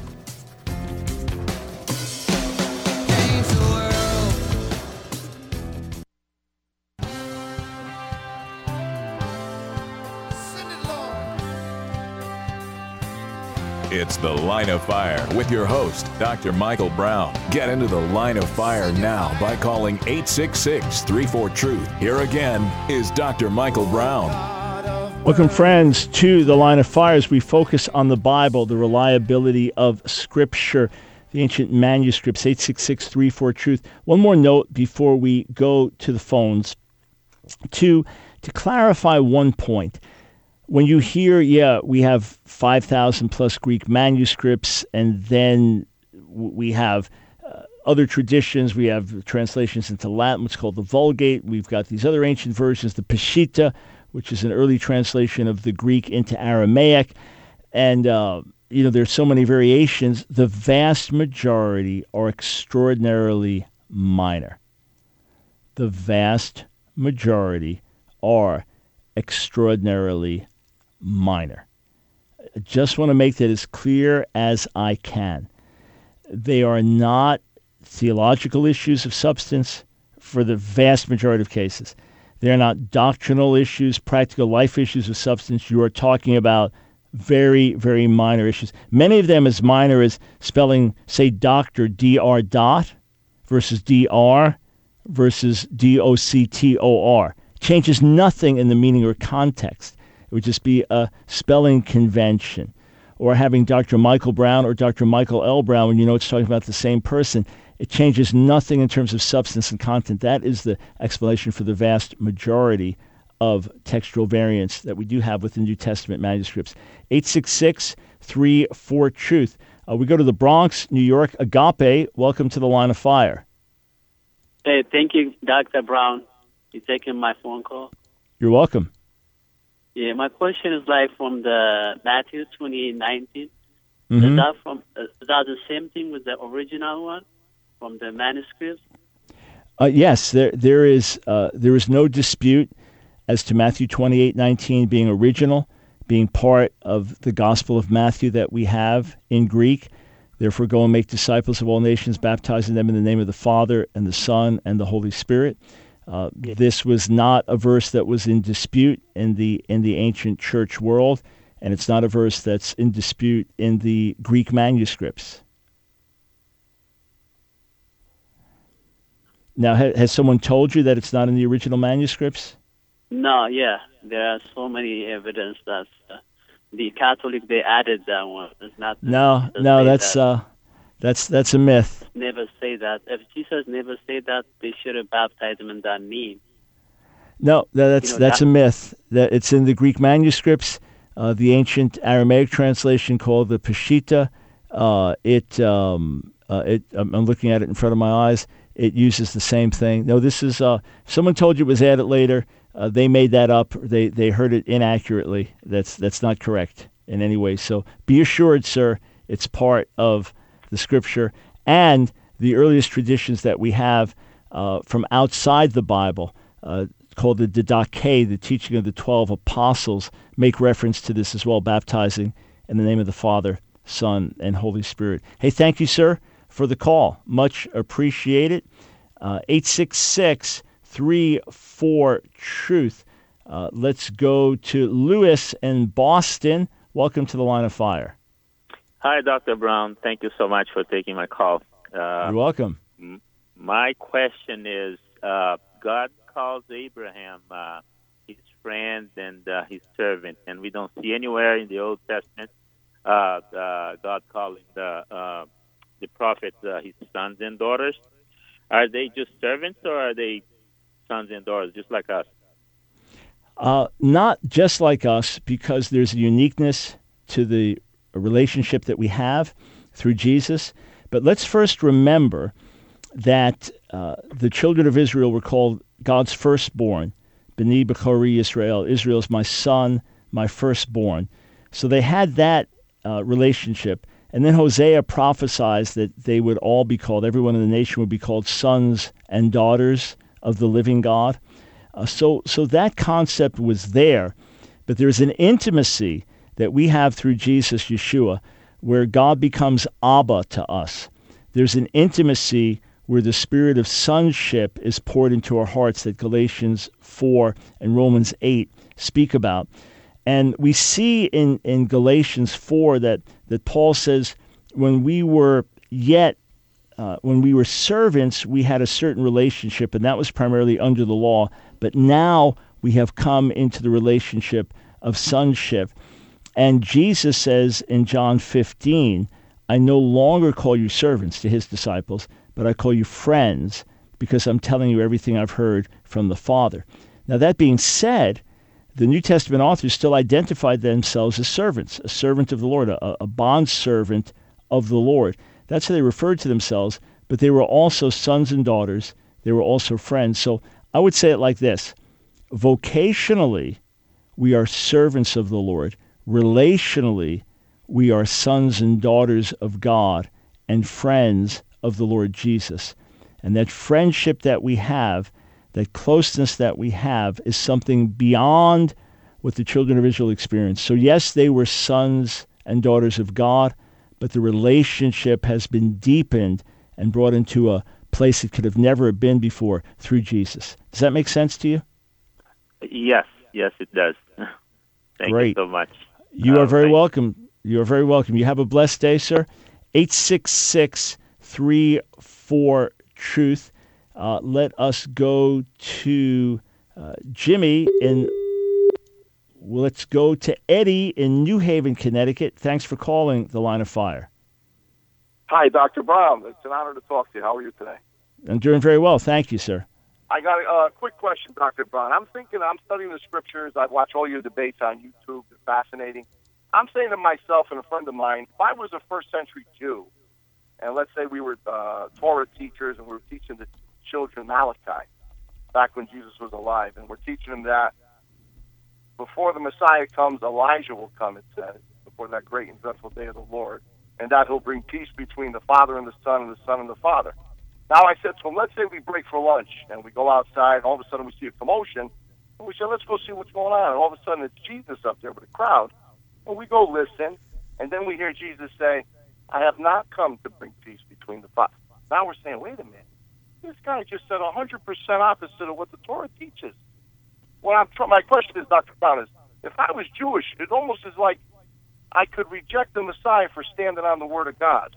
It's The Line of Fire with your host, Dr. Michael Brown. Get into the Line of Fire now by calling 866-34-TRUTH. Here again is Dr. Michael Brown. Welcome, friends, to The Line of Fire as we focus on the Bible, the reliability of Scripture, the ancient manuscripts, 866-34-TRUTH. One more note before we go to the phones. To clarify one point. When you hear, we have 5,000 plus Greek manuscripts, and then we have other traditions. We have translations into Latin, what's called the Vulgate. We've got these other ancient versions, the Peshitta, which is an early translation of the Greek into Aramaic. And, there's so many variations. The vast majority are extraordinarily minor. The vast majority are extraordinarily minor. I just want to make that as clear as I can. They are not theological issues of substance for the vast majority of cases. They are not doctrinal issues, practical life issues of substance. You are talking about very, very minor issues. Many of them as minor as spelling, say, doctor, D-R dot, versus D-R, versus D-O-C-T-O-R. Changes nothing in the meaning or context. It would just be a spelling convention. Or having Dr. Michael Brown or Dr. Michael L. Brown, when you know it's talking about the same person, it changes nothing in terms of substance and content. That is the explanation for the vast majority of textual variants that we do have within New Testament manuscripts. 866-34-TRUTH. We go to the Bronx, New York. Agape, welcome to the Line of Fire. Hey, thank you, Dr. Brown. You taking my phone call? You're welcome. Yeah, my question is from the Matthew 28:19. Mm-hmm. Is that the same thing with the original one from the manuscripts? Yes, there is no dispute as to Matthew 28:19 being original, being part of the Gospel of Matthew that we have in Greek. Therefore, go and make disciples of all nations, baptizing them in the name of the Father and the Son and the Holy Spirit. This was not a verse that was in dispute in the ancient church world, and it's not a verse that's in dispute in the Greek manuscripts. Now, has someone told you that it's not in the original manuscripts? No, there are so many evidence that the Catholic, they added that one. It's not. No, that's a myth. Never say that. If Jesus never said that, they should have baptized him in that name. No, that's a myth. That it's in the Greek manuscripts, the ancient Aramaic translation called the Peshitta. I'm looking at it in front of my eyes. It uses the same thing. No, this is. Someone told you it was added later. They made that up. They heard it inaccurately. That's not correct in any way. So be assured, sir, it's part of the Scripture and the earliest traditions that we have from outside the Bible, called the Didache, the teaching of the 12 apostles, make reference to this as well, baptizing in the name of the Father, Son, and Holy Spirit. Hey, thank you, sir, for the call. Much appreciated. 866-34-TRUTH. Let's go to Lewis in Boston. Welcome to the Line of Fire. Hi, Dr. Brown. Thank you so much for taking my call. You're welcome. My question is, God calls Abraham his friend and his servant, and we don't see anywhere in the Old Testament God calling the prophet his sons and daughters. Are they just servants, or are they sons and daughters, just like us? Not just like us, because there's a uniqueness to the relationship that we have through Jesus. But let's first remember that the children of Israel were called God's firstborn. B'ni B'chori Yisrael. Israel is my son, my firstborn. So they had that relationship. And then Hosea prophesies that they would all be called, everyone in the nation would be called sons and daughters of the living God. So that concept was there. But there's an intimacy that we have through Jesus, Yeshua, where God becomes Abba to us. There's an intimacy where the spirit of sonship is poured into our hearts that Galatians 4 and Romans 8 speak about. And we see in Galatians 4 that Paul says, when we were servants, we had a certain relationship, and that was primarily under the law. But now we have come into the relationship of sonship. And Jesus says in John 15, I no longer call you servants, to his disciples, but I call you friends, because I'm telling you everything I've heard from the Father. Now, that being said, the New Testament authors still identified themselves as servants, a servant of the Lord, a bondservant of the Lord. That's how they referred to themselves, but they were also sons and daughters. They were also friends. So I would say it like this. Vocationally, we are servants of the Lord. Relationally, we are sons and daughters of God and friends of the Lord Jesus. And that friendship that we have, that closeness that we have, is something beyond what the children of Israel experienced. So yes, they were sons and daughters of God, but the relationship has been deepened and brought into a place it could have never been before through Jesus. Does that make sense to you? Yes, it does. Thank you so much. You are very welcome. You are very welcome. You have a blessed day, sir. 866-34-TRUTH. Let us go to Jimmy let's go to Eddie in New Haven, Connecticut. Thanks for calling the Line of Fire. Hi, Dr. Brown. It's an honor to talk to you. How are you today? I'm doing very well. Thank you, sir. I got a quick question, Dr. Brown. I'm studying the scriptures. I watch all your debates on YouTube. They're fascinating. I'm saying to myself and a friend of mine, if I was a first-century Jew, and let's say we were Torah teachers and we were teaching the children Malachi back when Jesus was alive, and we're teaching them that before the Messiah comes, Elijah will come, it says, before that great and dreadful day of the Lord, and that he'll bring peace between the Father and the Son and the Son and the Father. Now I said to him, let's say we break for lunch, and we go outside, and all of a sudden we see a commotion, and we said, let's go see what's going on, and all of a sudden it's Jesus up there with a crowd, and we go listen, and then we hear Jesus say, I have not come to bring peace between the Father. Now we're saying, wait a minute, this guy just said 100% opposite of what the Torah teaches. My question is, Dr. Brown, is if I was Jewish, it almost is like I could reject the Messiah for standing on the Word of God.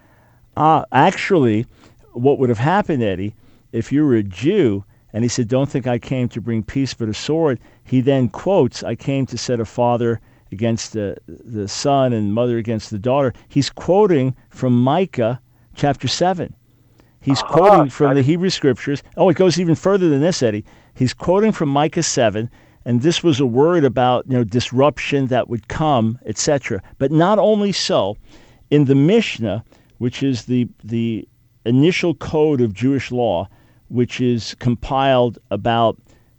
Actually, what would have happened, Eddie, if you were a Jew and he said, don't think I came to bring peace but a sword, he then quotes, I came to set a father against the son and mother against the daughter. He's quoting from Micah chapter 7. He's quoting from the Hebrew Scriptures. Oh, it goes even further than this, Eddie. He's quoting from Micah 7, and this was a word about disruption that would come, etc. But not only so, in the Mishnah, which is the initial code of Jewish law, which is compiled about,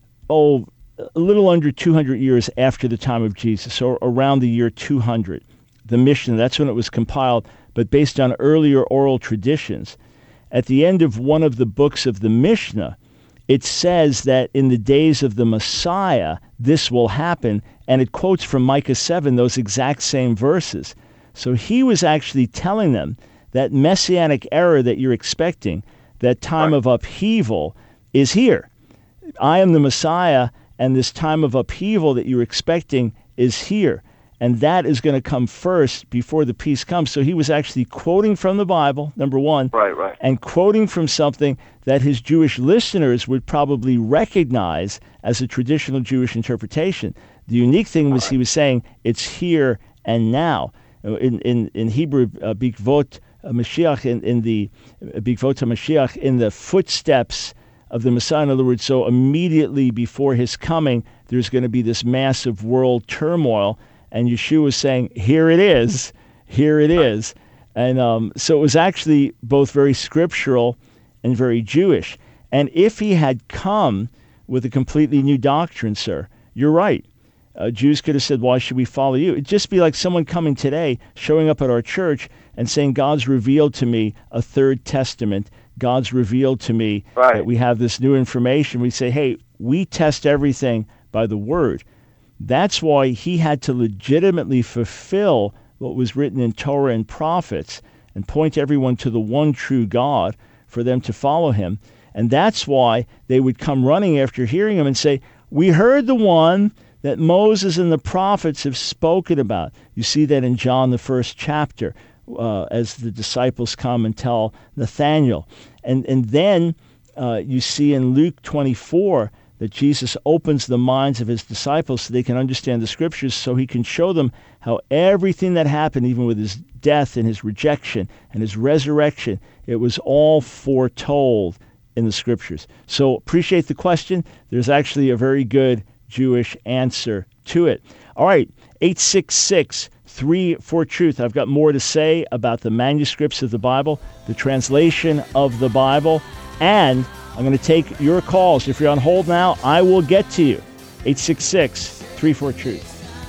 a little under 200 years after the time of Jesus, so around the year 200. The Mishnah, that's when it was compiled, but based on earlier oral traditions. At the end of one of the books of the Mishnah, it says that in the days of the Messiah, this will happen, and it quotes from Micah 7, those exact same verses. So he was actually telling them that messianic era that you're expecting, that time of upheaval, is here. I am the Messiah, and this time of upheaval that you're expecting is here. And that is going to come first before the peace comes. So he was actually quoting from the Bible, number one, right, and quoting from something that his Jewish listeners would probably recognize as a traditional Jewish interpretation. The unique thing was he was saying it's here and now. In Hebrew, Bikvot Mashiach, in the Bikvot Mashiach, in the footsteps of the Messiah. In other words, so immediately before his coming, there's going to be this massive world turmoil. And Yeshua was saying, here it is, here it is. And so it was actually both very scriptural and very Jewish. And if he had come with a completely new doctrine, sir, you're right. Jews could have said, why should we follow you? It'd just be like someone coming today, showing up at our church and saying, God's revealed to me a third testament. God's revealed to me that we have this new information. We say, hey, we test everything by the Word. That's why he had to legitimately fulfill what was written in Torah and prophets and point everyone to the one true God for them to follow him. And that's why they would come running after hearing him and say, we heard the one that Moses and the prophets have spoken about. You see that in John, the first chapter, as the disciples come and tell Nathanael. And then you see in Luke 24 that Jesus opens the minds of his disciples so they can understand the scriptures, so he can show them how everything that happened, even with his death and his rejection and his resurrection, it was all foretold in the scriptures. So appreciate the question. There's actually a very good Jewish answer to it. All right, 866-3-4-TRUTH. I've got more to say about the manuscripts of the Bible, the translation of the Bible, and I'm going to take your calls. If you're on hold now, I will get to you. 866-3-4-TRUTH.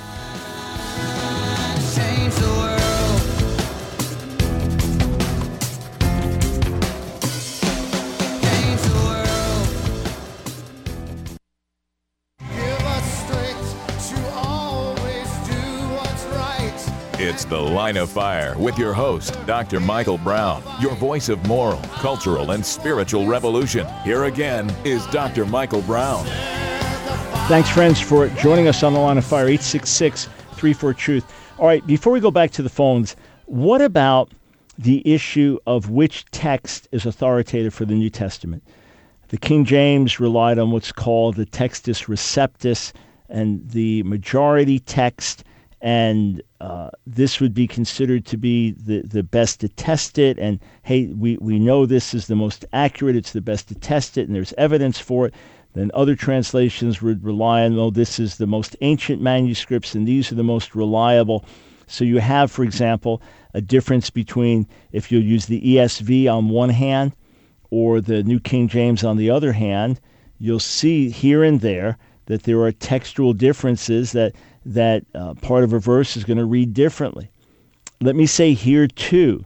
It's The Line of Fire with your host, Dr. Michael Brown, your voice of moral, cultural, and spiritual revolution. Here again is Dr. Michael Brown. Thanks, friends, for joining us on The Line of Fire, 866-34-TRUTH. All right, before we go back to the phones, what about the issue of which text is authoritative for the New Testament? The King James relied on what's called the Textus Receptus and the majority text, and this would be considered to be the best attested, and hey, we know this is the most accurate, it's the best attested, and there's evidence for it. Then other translations would rely on, this is the most ancient manuscripts, and these are the most reliable. So you have, for example, a difference between if you use the ESV on one hand or the New King James on the other hand. You'll see here and there that there are textual differences that part of a verse is going to read differently. Let me say here, too,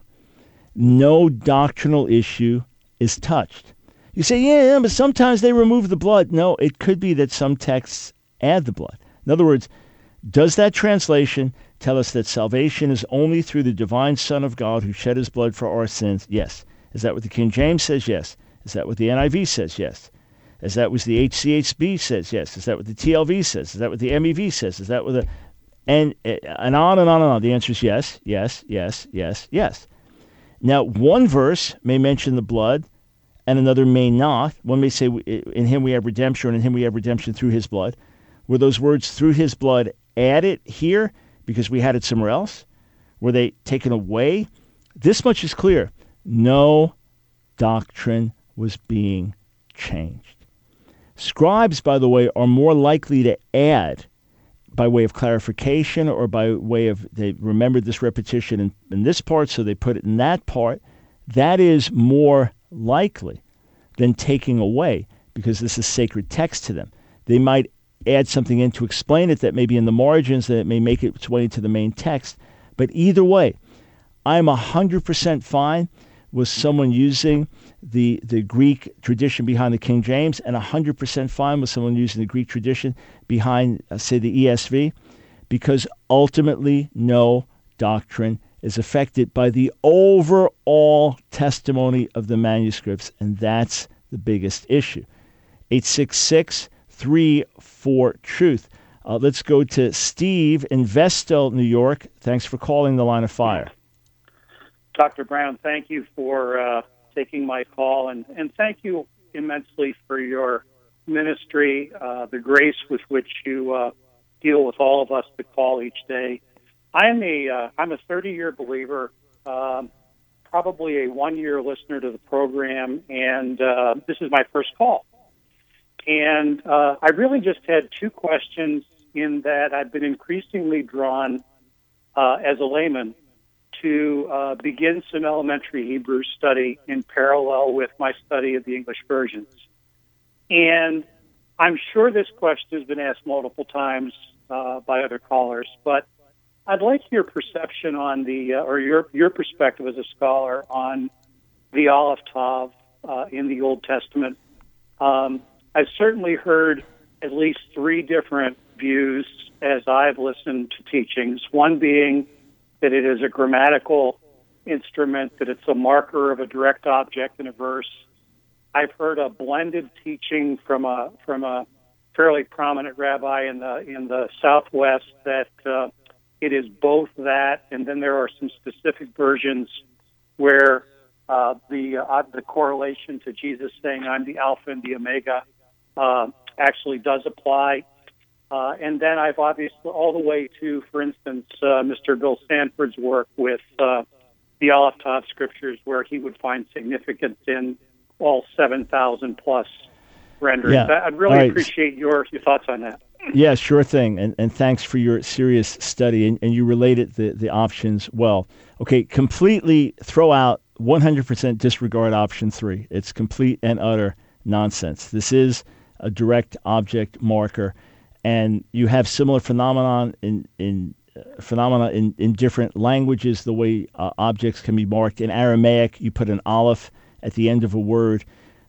no doctrinal issue is touched. You say, yeah, but sometimes they remove the blood. No, it could be that some texts add the blood. In other words, does that translation tell us that salvation is only through the divine Son of God who shed his blood for our sins? Yes. Is that what the King James says? Yes. Is that what the NIV says? Yes. Is that what the HCHB says? Yes. Is that what the TLV says? Is that what the MEV says? Is that what the... And on and on and on. The answer is yes, yes, yes, yes, yes. Now, one verse may mention the blood, and another may not. One may say, in him we have redemption, and in him we have redemption through his blood. Were those words through his blood added here because we had it somewhere else? Were they taken away? This much is clear. No doctrine was being changed. Scribes, by the way, are more likely to add by way of clarification or by way of they remembered this repetition in this part, so they put it in that part. That is more likely than taking away, because this is sacred text to them. They might add something in to explain it that may be in the margins, that it may make its way into the main text. But either way, I'm 100% fine with someone using the Greek tradition behind the King James, and 100% fine with someone using the Greek tradition behind, say, the ESV, because ultimately no doctrine is affected by the overall testimony of the manuscripts, and that's the biggest issue. 866-34-TRUTH. Let's go to Steve in Vestal, New York. Thanks for calling The Line of Fire. Dr. Brown, thank you for taking my call, and thank you immensely for your ministry, the grace with which you deal with all of us that call each day. I'm a 30-year believer, probably a 1-year listener to the program, and this is my first call. And I really just had two questions, in that I've been increasingly drawn as a layman to begin some elementary Hebrew study in parallel with my study of the English versions. And I'm sure this question has been asked multiple times by other callers, but I'd like your perception on or your perspective as a scholar on the Aleph Tav in the Old Testament. I've certainly heard at least three different views as I've listened to teachings, one being that it is a grammatical instrument, that it's a marker of a direct object in a verse. I've heard a blended teaching from a fairly prominent rabbi in the Southwest that it is both that, and then there are some specific versions where the correlation to Jesus saying, "I'm the Alpha and the Omega," actually does apply. And then I've obviously all the way to, for instance, Mr. Bill Sanford's work with the Aleph Tav scriptures, where he would find significance in all 7,000 plus renderings. Yeah. I'd really Right. appreciate your thoughts on that. Yeah, sure thing. And thanks for your serious study. And you related the options well. Okay, completely throw out, 100% disregard option 3. It's complete and utter nonsense. This is a direct object marker, and you have similar phenomena in different languages, the way objects can be marked. In Aramaic, you put an aleph at the end of a word.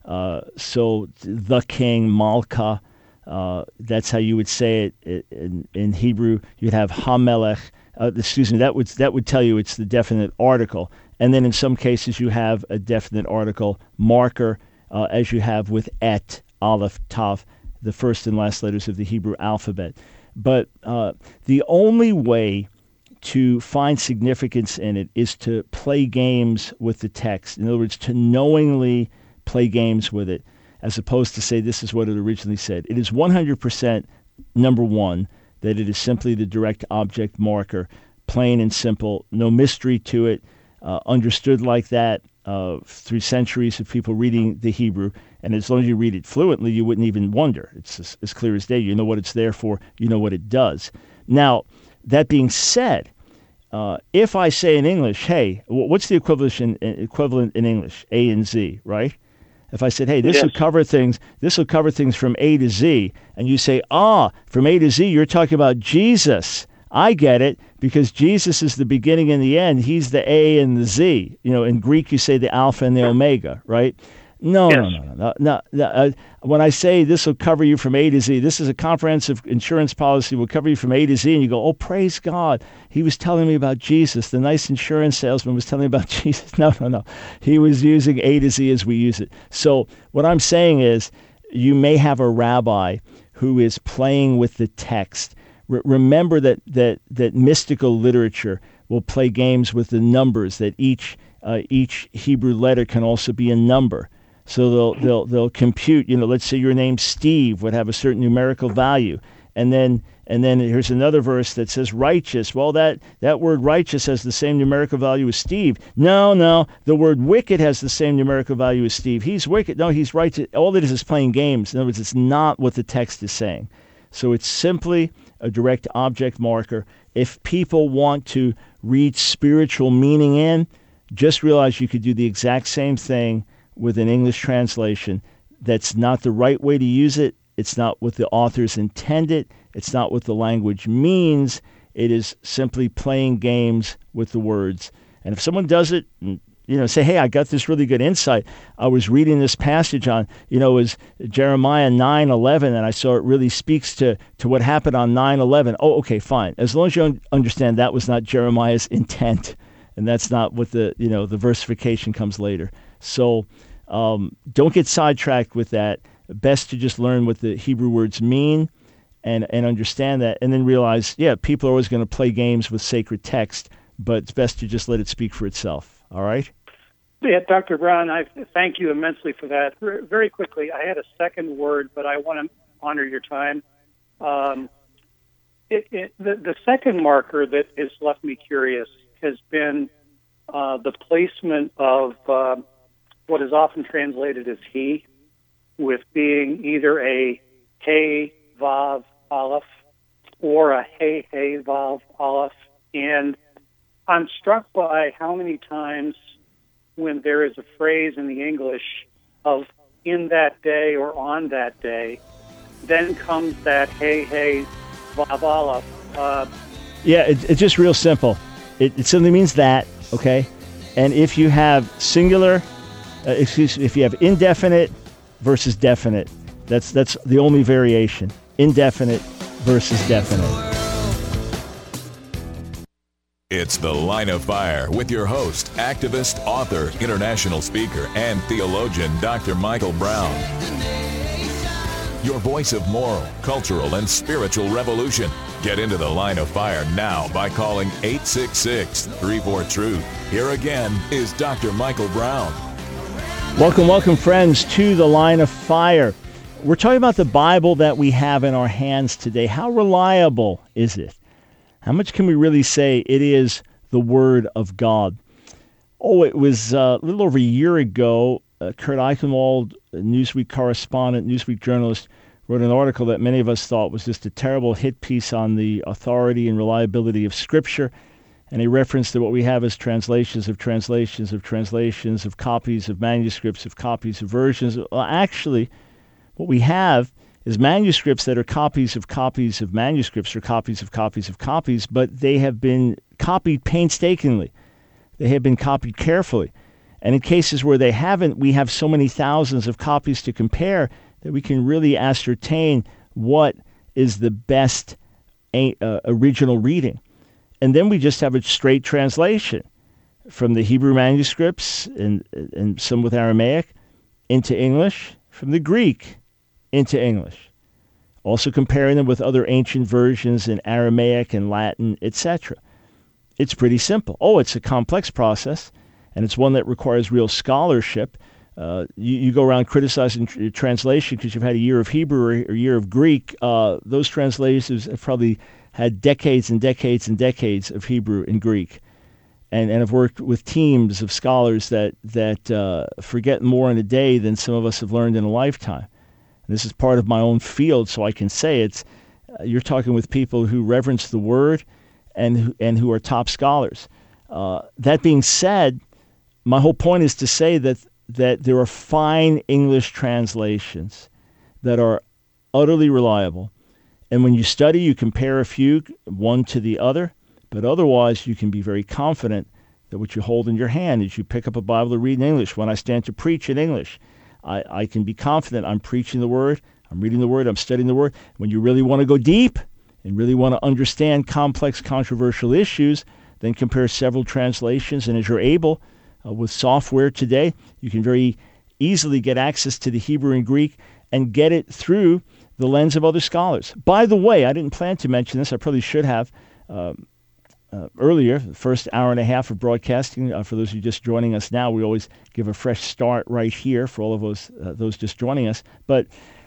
So the king, Malka, that's how you would say it in Hebrew. You'd have Hamelech. That would tell you it's the definite article. And then in some cases you have a definite article marker, as you have with et, aleph, tav, the first and last letters of the Hebrew alphabet. But the only way to find significance in it is to play games with the text. In other words, to knowingly play games with it, as opposed to say this is what it originally said. It is 100%, number one, that it is simply the direct object marker, plain and simple, no mystery to it, understood like that through centuries of people reading the Hebrew. And as long as you read it fluently, you wouldn't even wonder. It's as clear as day. You know what it's there for. You know what it does. Now, that being said, if I say in English, hey, what's the equivalent in English? A and Z, right? If I said, hey, this will cover things from A to Z, and you say, from A to Z, you're talking about Jesus. I get it, because Jesus is the beginning and the end. He's the A and the Z. In Greek, you say the Alpha and the Omega, right? No. When I say this will cover you from A to Z, this is a comprehensive insurance policy, will cover you from A to Z, and you go, oh, praise God. He was telling me about Jesus. The nice insurance salesman was telling me about Jesus. No. He was using A to Z as we use it. So what I'm saying is, you may have a rabbi who is playing with the text. Remember that mystical literature will play games with the numbers, that each Hebrew letter can also be a number. So they'll compute, let's say your name Steve would have a certain numerical value. And then here's another verse that says righteous. Well, that word righteous has the same numerical value as Steve. No, the word wicked has the same numerical value as Steve. He's wicked. No, he's righteous. All it is playing games. In other words, it's not what the text is saying. So it's simply a direct object marker. If people want to read spiritual meaning in, just realize you could do the exact same thing with an English translation. That's not the right way to use it. It's not what the authors intended. It's not what the language means. It is simply playing games with the words. And if someone does it, say, hey, I got this really good insight. I was reading this passage on, it was Jeremiah 9:11, and I saw it really speaks to what happened on 9/11. Oh, okay, fine. As long as you understand that was not Jeremiah's intent, and that's not what the versification comes later. So don't get sidetracked with that. Best to just learn what the Hebrew words mean and understand that, and then realize, people are always going to play games with sacred text, but it's best to just let it speak for itself. All right? Yeah, Dr. Brown, I thank you immensely for that. Very quickly, I had a second word, but I want to honor your time. The second marker that has left me curious has been the placement of what is often translated as he, with being either a hey, vav, aleph, or a hey, vav, aleph. And I'm struck by how many times when there is a phrase in the English of in that day or on that day, then comes that hey, vav, aleph. It's just real simple. It simply means that, okay? And if you have singular, if you have indefinite versus definite, that's the only variation. Indefinite versus definite. It's The Line of Fire with your host, activist, author, international speaker, and theologian, Dr. Michael Brown. your voice of moral, cultural, and spiritual revolution. Get into the Line of Fire now by calling 866-34-TRUTH. Here again is Dr. Michael Brown. Welcome, friends, to the Line of Fire. We're talking about the Bible that we have in our hands today. How reliable is it? How much can we really say it is the Word of God? Oh, it was a little over a year ago, Kurt Eichenwald, Newsweek correspondent, Newsweek journalist, wrote an article that many of us thought was just a terrible hit piece on the authority and reliability of Scripture. And he referenced to what we have as translations of copies of manuscripts, of copies of versions. Well, actually, what we have is manuscripts that are copies of manuscripts or copies of copies, but they have been copied painstakingly. They have been copied carefully. And in cases where they haven't, we have so many thousands of copies to compare that we can really ascertain what is the best original reading. And then we just have a straight translation from the Hebrew manuscripts and some with Aramaic into English, from the Greek into English. Also comparing them with other ancient versions in Aramaic and Latin, etc. It's pretty simple. Oh, it's a complex process, and it's one that requires real scholarship. You go around criticizing translation because you've had a year of Hebrew or a year of Greek. Those translations have probably had decades and decades and decades of Hebrew and Greek, and have worked with teams of scholars that forget more in a day than some of us have learned in a lifetime. And this is part of my own field, so I can say it's. You're talking with people who reverence the Word and who are top scholars. That being said, my whole point is to say that there are fine English translations that are utterly reliable. And when you study, you compare a few, one to the other, but otherwise you can be very confident that what you hold in your hand is you pick up a Bible to read in English. When I stand to preach in English, I can be confident I'm preaching the Word, I'm reading the Word, I'm studying the Word. When you really want to go deep and really want to understand complex, controversial issues, then compare several translations. And as you're able, with software today, you can very easily get access to the Hebrew and Greek and get it through the lens of other scholars. By the way, I didn't plan to mention this. I probably should have earlier, the first hour and a half of broadcasting. For those of you just joining us now, we always give a fresh start right here for all of those just joining us. But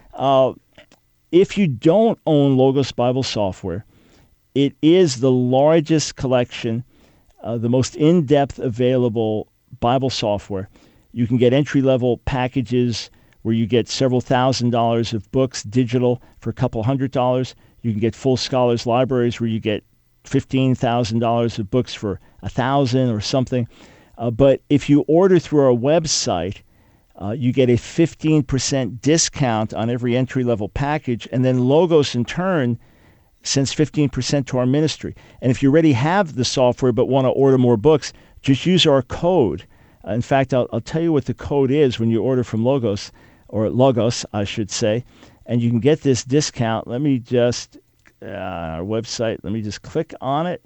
if you don't own Logos Bible software, it is the largest collection, the most in-depth available Bible software. You can get entry-level packages where you get several $1,000s of books digital for a couple $100. You can get full scholars libraries where you get $15,000 of books for $1,000 or something. But if you order through our website, you get a 15% discount on every entry-level package, and then Logos in turn sends 15% to our ministry. And if you already have the software but want to order more books, just use our code. In fact, I'll tell you what the code is when you order from Logos, or Logos, I should say, and you can get this discount. Let me just, our website, let me just click on it.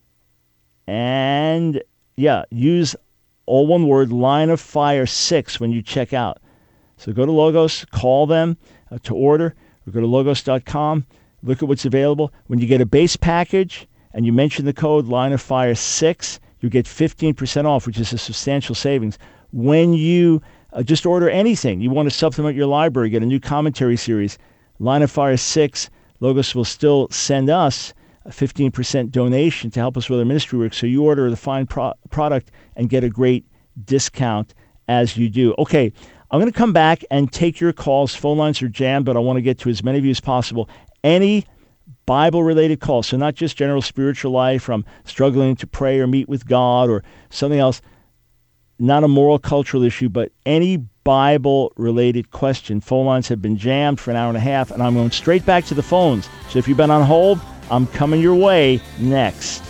And yeah, use all one word, Line of Fire 6 when you check out. So go to Logos, call them to order, or go to logos.com, look at what's available. When you get a base package and you mention the code Line of Fire 6, you get 15% off, which is a substantial savings. When you just order anything, you want to supplement your library, get a new commentary series, Line of Fire 6, Logos will still send us a 15% donation to help us with our ministry work. So you order the fine product and get a great discount as you do. Okay, I'm going to come back and take your calls. Phone lines are jammed, but I want to get to as many of you as possible. Any Bible-related calls, so not just general spiritual life, from struggling to pray or meet with God or something else, not a moral, cultural issue, but any Bible-related question. Phone lines have been jammed for an hour and a half, and I'm going straight back to the phones. So if you've been on hold, I'm coming your way next.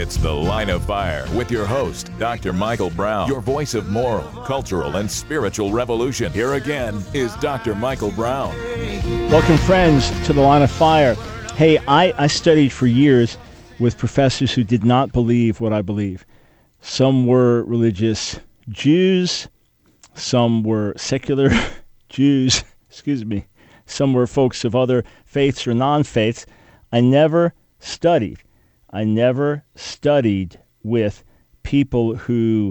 It's The Line of Fire with your host, Dr. Michael Brown, your voice of moral, cultural, and spiritual revolution. Here again is Dr. Michael Brown. Welcome, friends, to The Line of Fire. Hey, I studied for years with professors who did not believe what I believe. Some were religious Jews, some were secular Jews, some were folks of other faiths or non-faiths. I never studied with people who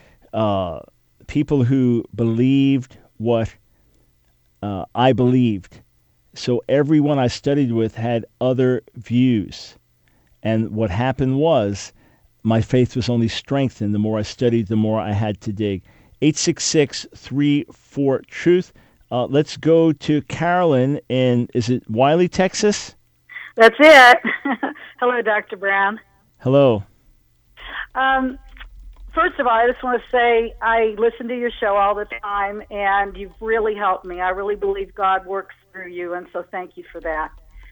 believed what I believed. So everyone I studied with had other views. And what happened was my faith was only strengthened. The more I studied, the more I had to dig. 866-34-TRUTH. Let's go to Carolyn in, is it Wiley, Texas? That's it. Hello, Dr. Brown. Hello. First of all, I just want to say I listen to your show all the time, and you've really helped me. I really believe God works through you, and so thank you for that.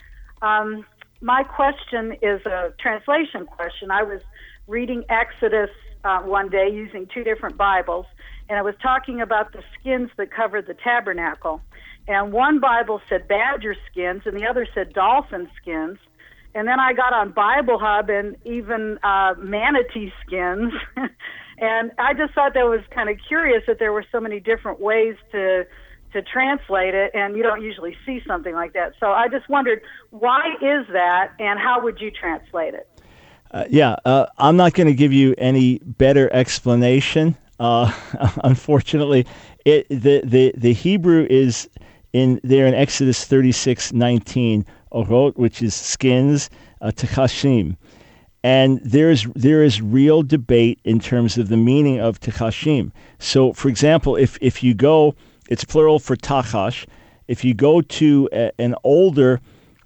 My question is a translation question. I was reading Exodus one day using two different Bibles, and I was talking about the skins that covered the tabernacle. And one Bible said badger skins, and the other said dolphin skins. And then I got on Bible Hub and even manatee skins. And I just thought that was kind of curious that there were so many different ways to translate it, and you don't usually see something like that. So I just wondered, why is that, and how would you translate it? I'm not going to give you any better explanation. Unfortunately, the Hebrew is in Exodus 36:19, orot, which is skins, techashim. And there is real debate in terms of the meaning of techashim. So, for example, if you go, it's plural for tachash. If you go to an older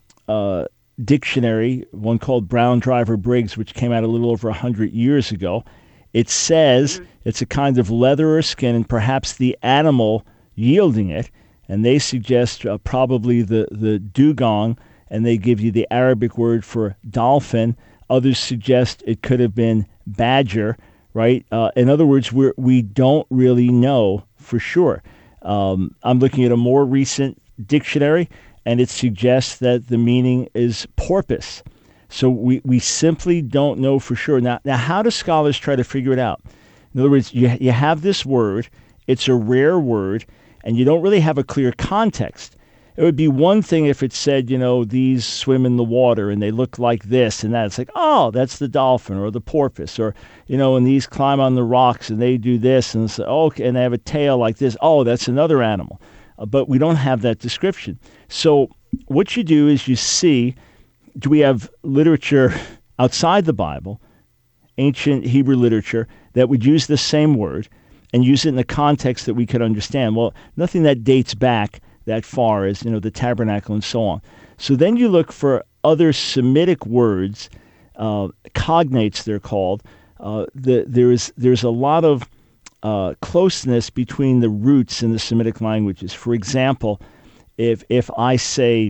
dictionary, one called Brown Driver Briggs, which came out a little over 100 years ago, it says it's a kind of leather or skin, and perhaps the animal yielding it. And they suggest probably the dugong, and they give you the Arabic word for dolphin. Others suggest it could have been badger, right? In other words, we don't really know for sure. I'm looking at a more recent dictionary, and it suggests that the meaning is porpoise. So we simply don't know for sure. Now, how do scholars try to figure it out? In other words, you have this word, it's a rare word, and you don't really have a clear context. It would be one thing if it said, these swim in the water and they look like this and that. It's like, oh, that's the dolphin or the porpoise, or, and these climb on the rocks and they do this, and it's, okay, and they have a tail like this. Oh, that's another animal. But we don't have that description. So what you do is you see, do we have literature outside the Bible, ancient Hebrew literature, that would use the same word and use it in the context that we could understand? Well, nothing that dates back that far as, the tabernacle and so on. So then you look for other Semitic words, cognates they're called. There's a lot of closeness between the roots in the Semitic languages. For example, if I say,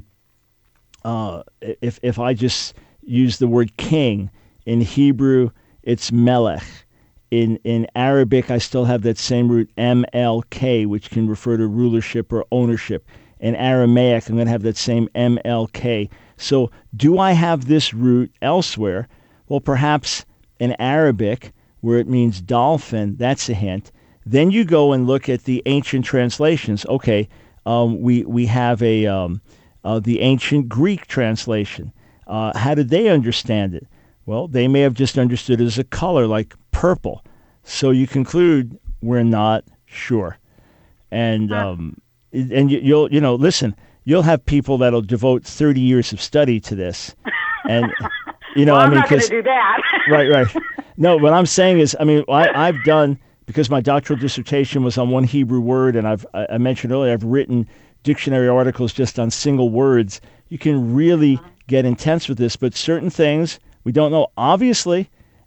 if I just use the word king, in Hebrew it's melech. In Arabic, I still have that same root, MLK, which can refer to rulership or ownership. In Aramaic, I'm going to have that same MLK. So do I have this root elsewhere? Well, perhaps in Arabic, where it means dolphin, that's a hint. Then you go and look at the ancient translations. Okay, we have the ancient Greek translation. How did they understand it? Well, they may have just understood it as a color, like purple. So you conclude we're not sure. And you'll listen, you'll have people that'll devote 30 years of study to this. And well, I'm not going to do that. Right. No, what I'm saying is, I've done, because my doctoral dissertation was on one Hebrew word, and I mentioned earlier, I've written dictionary articles just on single words. You can really get intense with this, but certain things we don't know. Obviously,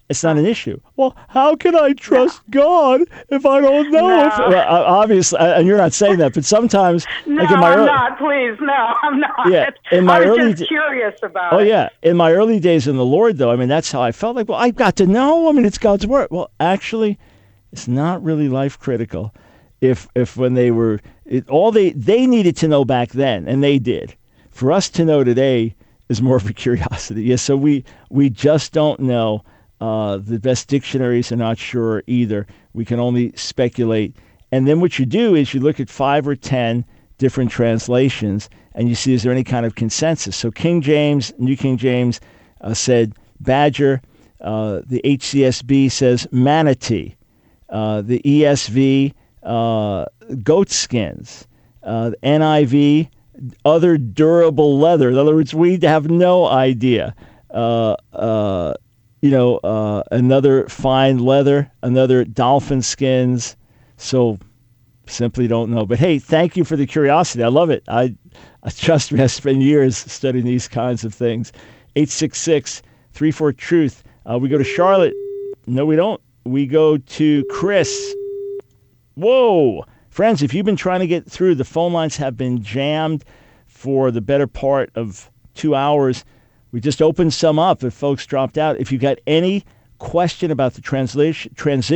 It's not an issue. Well, how can I trust God if I don't know? No. Obviously, and you're not saying that, but sometimes, No, like in my I'm not. Please, no, I'm not. Yeah, in my I was early just curious about Oh it. yeah, in my early days in the Lord, though, I mean, that's how I felt. Like, well, I've got to know. I mean, it's God's word. Well, actually, it's not really life critical. If when they were they needed to know back then, and they did. For us to know today is more of a curiosity. Yes, so we just don't know. The best dictionaries are not sure either. We can only speculate. And then what you do is you look at 5 or 10 different translations, and you see, is there any kind of consensus? So King James, New King James said badger. The HCSB says manatee. The ESV, goat skins. The NIV, other durable leather. In other words, we have no idea. Another fine leather, another dolphin skins. So simply don't know. But hey, thank you for the curiosity. I love it. I trust me, I spend years studying these kinds of things. 866-34-TRUTH. We go to Charlotte. No, we don't. We go to Chris. Whoa. Friends, if you've been trying to get through, the phone lines have been jammed for the better part of 2 hours. We just opened some up if folks dropped out. If you've got any question about the transmission,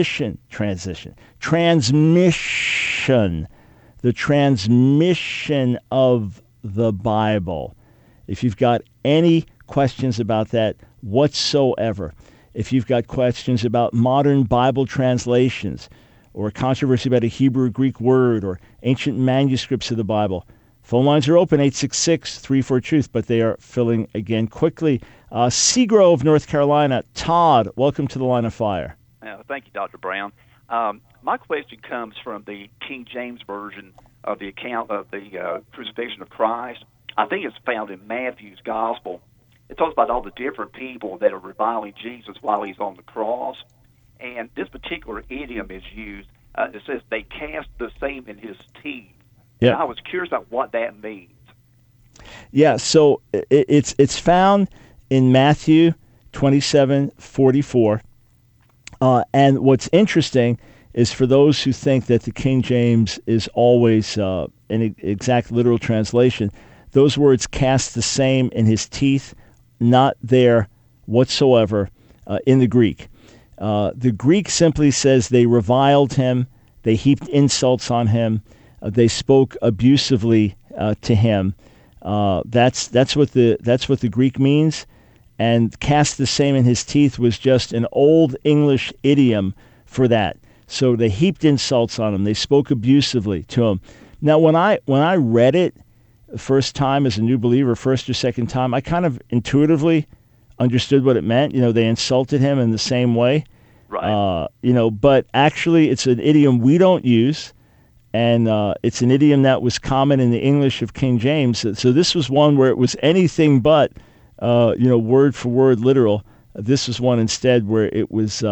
the transmission of the Bible. If you've got any questions about that whatsoever, if you've got questions about modern Bible translations or a controversy about a Hebrew or Greek word or ancient manuscripts of the Bible, phone lines are open, 866-34-TRUTH, but they are filling again quickly. Seagrove, North Carolina. Todd, welcome to the Line of Fire. Thank you, Dr. Brown. My question comes from the King James Version of the account of the crucifixion of Christ. I think it's found in Matthew's Gospel. It talks about all the different people that are reviling Jesus while he's on the cross. And this particular idiom is used. It says, they cast the same in his teeth. Yeah. I was curious about what that means. Yeah, so it's found in Matthew 27:44. And what's interesting is for those who think that the King James is always an exact literal translation, those words cast the same in his teeth, not there whatsoever in the Greek. The Greek simply says they reviled him, they heaped insults on him, they spoke abusively to him. That's what the Greek means. And cast the same in his teeth was just an old English idiom for that. So they heaped insults on him. They spoke abusively to him. Now, when I read it the first time as a new believer, first or second time, I kind of intuitively understood what it meant. They insulted him in the same way. Right. But actually it's an idiom we don't use. And it's an idiom that was common in the English of King James. So this was one where it was anything but, word for word literal. This was one instead where it was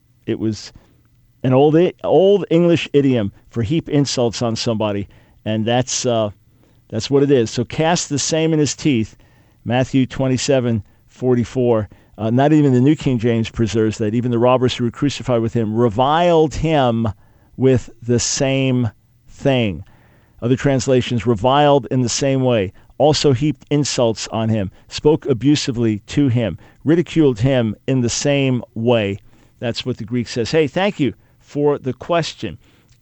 an old English idiom for heap insults on somebody, and that's what it is. So cast the same in his teeth, Matthew 27:44. Not even the New King James preserves that. Even the robbers who were crucified with him reviled him with the same thing. Other translations, reviled in the same way, also heaped insults on him, spoke abusively to him, ridiculed him in the same way. That's what the Greek says. Hey, thank you for the question.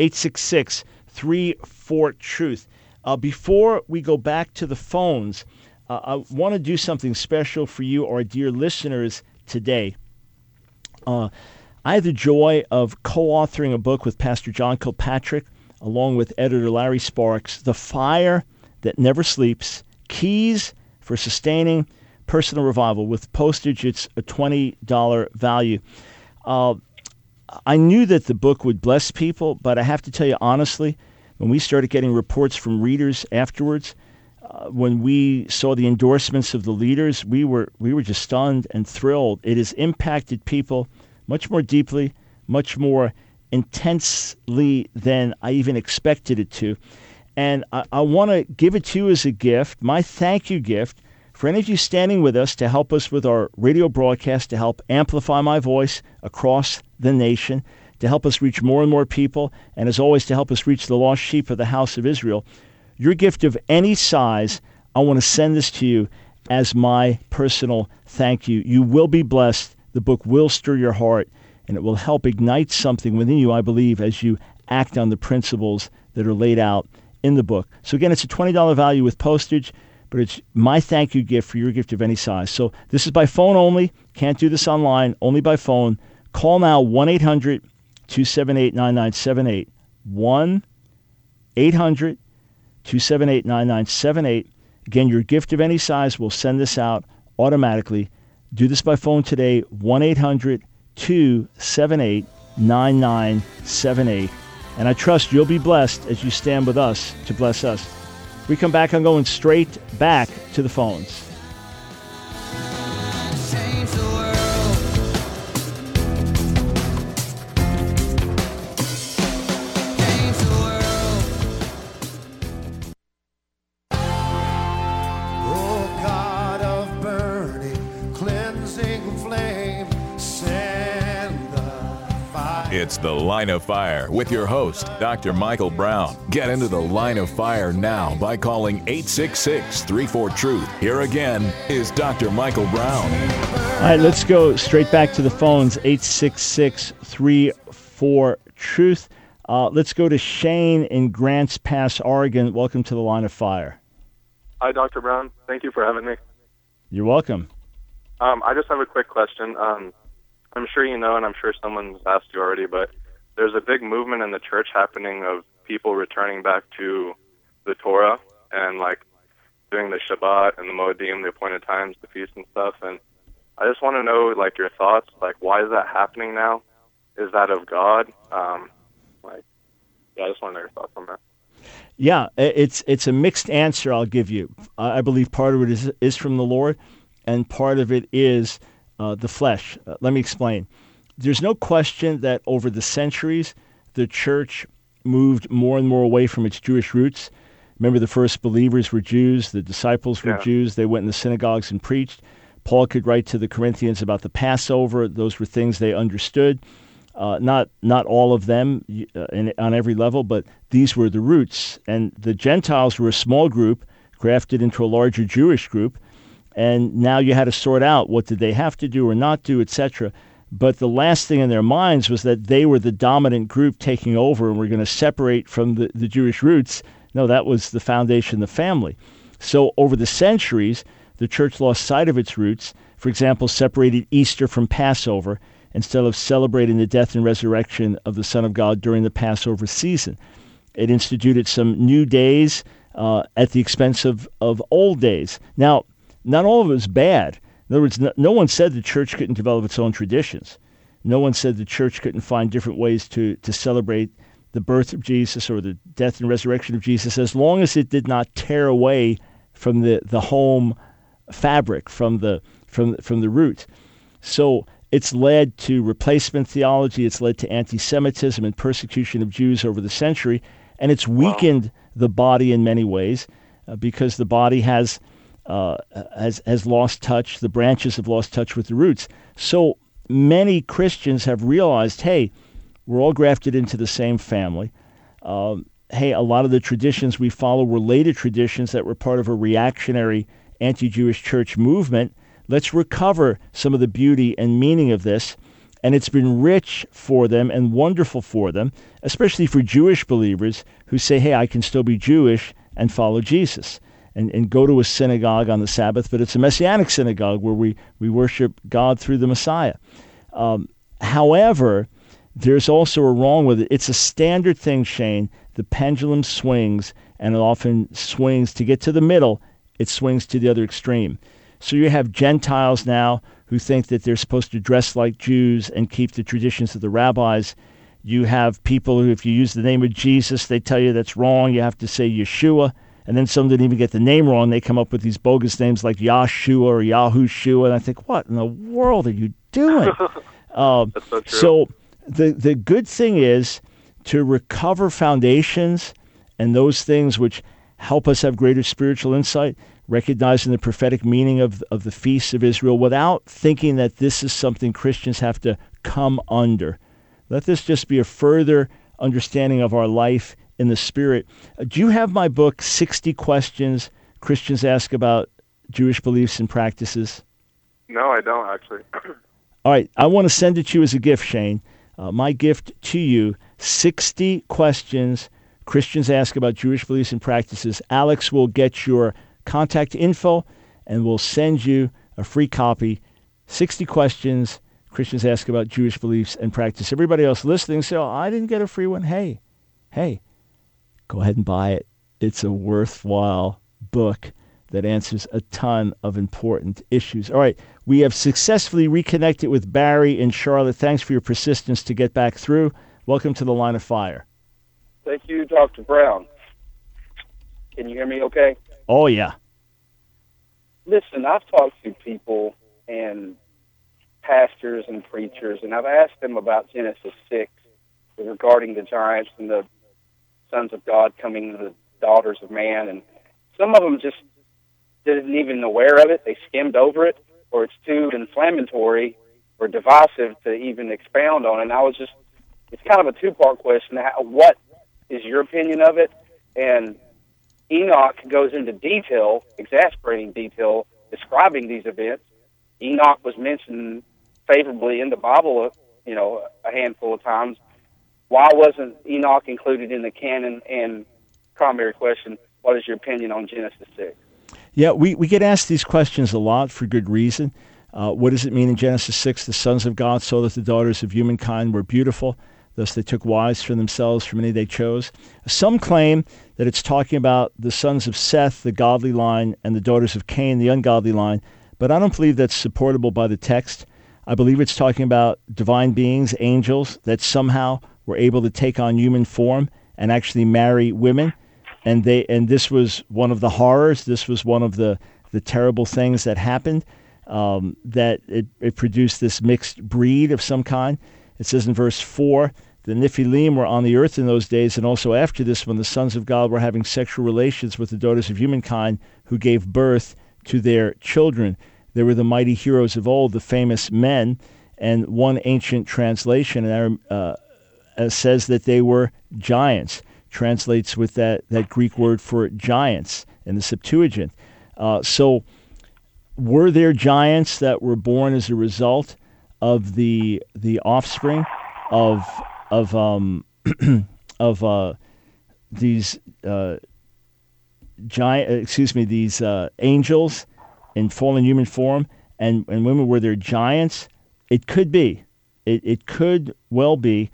866-34-TRUTH. Before we go back to the phones, I want to do something special for you, our dear listeners, today. I had the joy of co-authoring a book with Pastor John Kilpatrick, along with editor Larry Sparks, The Fire That Never Sleeps, Keys for Sustaining Personal Revival. With postage, it's a $20 value. I knew that the book would bless people, but I have to tell you honestly, when we started getting reports from readers afterwards, when we saw the endorsements of the leaders, we were just stunned and thrilled. It has impacted people much more deeply, much more intensely than I even expected it to. And I want to give it to you as a gift, my thank you gift for any of you standing with us to help us with our radio broadcast, to help amplify my voice across the nation, to help us reach more and more people, and as always, to help us reach the lost sheep of the house of Israel, your gift of any size, I want to send this to you as my personal thank you. You will be blessed. The book will stir your heart, and it will help ignite something within you, I believe, as you act on the principles that are laid out in the book. So again, it's a $20 value with postage, but it's my thank you gift for your gift of any size. So this is by phone only. Can't do this online, only by phone. Call now, 1-800-278-9978. 1-800-278-9978. Again, your gift of any size, will send this out automatically. Do this by phone today, 1-800-278-9978. And I trust you'll be blessed as you stand with us to bless us. We come back, I'm going straight back to the phones. It's The Line of Fire with your host, Dr. Michael Brown. Get into the Line of Fire now by calling 866-34-TRUTH. Here again is Dr. Michael Brown. All right, let's go straight back to the phones, 866-34-TRUTH. Let's go to Shane in Grants Pass, Oregon. Welcome to the Line of Fire. Hi, Dr. Brown. Thank you for having me. You're welcome. I just have a quick question. I'm sure you know, and I'm sure someone's asked you already, but there's a big movement in the church happening of people returning back to the Torah and, like, doing the Shabbat and the Moedim, the appointed times, the feasts and stuff. And I just want to know, like, your thoughts. Like, why is that happening now? Is that of God? I just want to know your thoughts on that. Yeah, it's a mixed answer I'll give you. I believe part of it is from the Lord, and part of it is the flesh. Let me explain. There's no question that over the centuries, the church moved more and more away from its Jewish roots. Remember, the first believers were Jews. The disciples were Jews. They went in the synagogues and preached. Paul could write to the Corinthians about the Passover. Those were things they understood. Not all of them on every level, but these were the roots. And the Gentiles were a small group grafted into a larger Jewish group. And now you had to sort out what did they have to do or not do, etc. But the last thing in their minds was that they were the dominant group taking over and were going to separate from the Jewish roots. No, that was the foundation, the family. So over the centuries, the church lost sight of its roots. For example, separated Easter from Passover instead of celebrating the death and resurrection of the Son of God during the Passover season. It instituted some new days at the expense of old days. Now, not all of it was bad. In other words, no one said the church couldn't develop its own traditions. No one said the church couldn't find different ways to celebrate the birth of Jesus or the death and resurrection of Jesus, as long as it did not tear away from the home fabric, from the root. So it's led to replacement theology. It's led to anti-Semitism and persecution of Jews over the century, and it's weakened the body in many ways because the body has lost touch. The branches have lost touch with the roots. So many Christians have realized, hey, we're all grafted into the same family. Hey, a lot of the traditions we follow were later traditions that were part of a reactionary anti-Jewish church movement. Let's recover some of the beauty and meaning of this. And it's been rich for them and wonderful for them, especially for Jewish believers who say, hey, I can still be Jewish and follow Jesus. And go to a synagogue on the Sabbath, but it's a Messianic synagogue where we worship God through the Messiah. However, there's also a wrong with it. It's a standard thing, Shane. The pendulum swings, and it often swings to get to the middle. It swings to the other extreme. So you have Gentiles now who think that they're supposed to dress like Jews and keep the traditions of the rabbis. You have people who, if you use the name of Jesus, they tell you that's wrong. You have to say Yeshua. And then some didn't even get the name wrong. They come up with these bogus names like Yahshua or Yahushua. And I think, what in the world are you doing? That's so true. So the good thing is to recover foundations and those things which help us have greater spiritual insight. recognizing the prophetic meaning of the feasts of Israel without thinking that this is something Christians have to come under. Let this just be a further understanding of our life in the Spirit. Do you have my book, 60 Questions Christians Ask About Jewish Beliefs and Practices? No, I don't, actually. All right, I want to send it to you as a gift, Shane. My gift to you, 60 Questions Christians Ask About Jewish Beliefs and Practices. Alex will get your contact info, and we'll send you a free copy, 60 Questions Christians Ask About Jewish Beliefs and Practice. Everybody else listening, say, oh, I didn't get a free one. Hey, go ahead and buy it. It's a worthwhile book that answers a ton of important issues. All right, we have successfully reconnected with Barry in Charlotte. Thanks for your persistence to get back through. Welcome to the Line of Fire. Thank you, Dr. Brown. Can you hear me okay? Oh, yeah. Listen, I've talked to people and pastors and preachers, and I've asked them about Genesis 6 regarding the giants and the sons of God coming to the daughters of man, and some of them just isn't even aware of it. They skimmed over it, or it's too inflammatory or divisive to even expound on it. And it's kind of a two-part question. What is your opinion of it? And Enoch goes into detail, exasperating detail, describing these events. Enoch was mentioned favorably in the Bible, a handful of times. Why wasn't Enoch included in the canon? And primary question, what is your opinion on Genesis 6? Yeah, we get asked these questions a lot for good reason. What does it mean in Genesis 6? The sons of God saw that the daughters of humankind were beautiful, thus they took wives for themselves from any they chose. Some claim that it's talking about the sons of Seth, the godly line, and the daughters of Cain, the ungodly line, but I don't believe that's supportable by the text. I believe it's talking about divine beings, angels, that somehow were able to take on human form and actually marry women. And this was one of the horrors. This was one of the terrible things that happened, that it produced this mixed breed of some kind. It says in verse 4, the Nephilim were on the earth in those days, and also after this, when the sons of God were having sexual relations with the daughters of humankind, who gave birth to their children. They were the mighty heroes of old, the famous men, and one ancient translation says that they were giants. Translates with that Greek word for giants in the Septuagint. So were there giants that were born as a result of the offspring of these these angels in fallen human form, and women? Were there giants? It could be. It could well be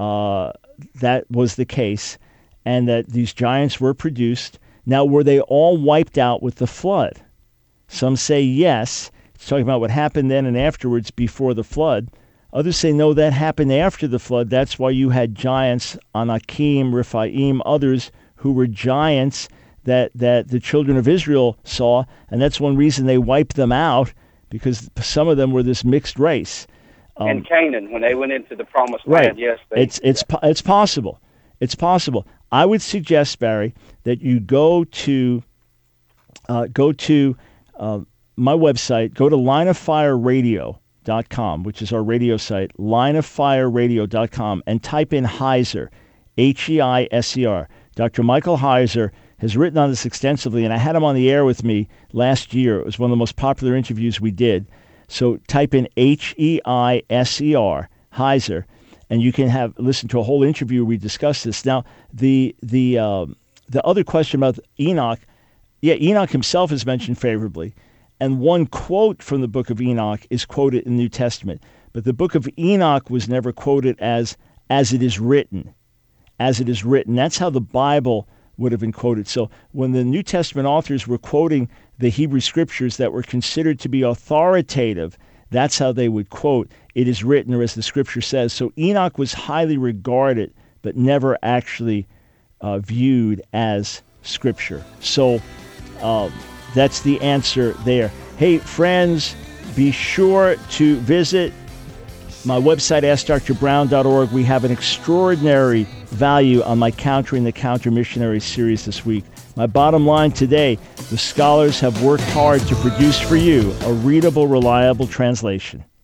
that was the case, and that these giants were produced. Now, were they all wiped out with the flood? Some say yes. It's talking about what happened then and afterwards before the flood. Others say no, that happened after the flood. That's why you had giants, Anakim, Rephaim, others who were giants that the children of Israel saw, and that's one reason they wiped them out, because some of them were this mixed race. And Canaan, when they went into the Promised Land, yes. It's possible. It's possible. I would suggest, Barry, that you go to my website, go to lineoffireradio.com, which is our radio site, lineoffireradio.com, and type in Heiser, Heiser. Dr. Michael Heiser has written on this extensively, and I had him on the air with me last year. It was one of the most popular interviews we did. So type in Heiser, Heiser, and you can listen to a whole interview where we discuss this. Now, the other question about Enoch, Enoch himself is mentioned favorably, and one quote from the book of Enoch is quoted in the New Testament, but the book of Enoch was never quoted as it is written. As it is written. That's how the Bible would have been quoted. So when the New Testament authors were quoting the Hebrew scriptures that were considered to be authoritative, that's how they would quote, it is written, or as the scripture says. So Enoch was highly regarded, but never actually viewed as scripture. So that's the answer there. Hey, friends, be sure to visit my website, AskDrBrown.org. We have an extraordinary value on my Countering the Counter Missionary series this week. My bottom line today, the scholars have worked hard to produce for you a readable, reliable translation.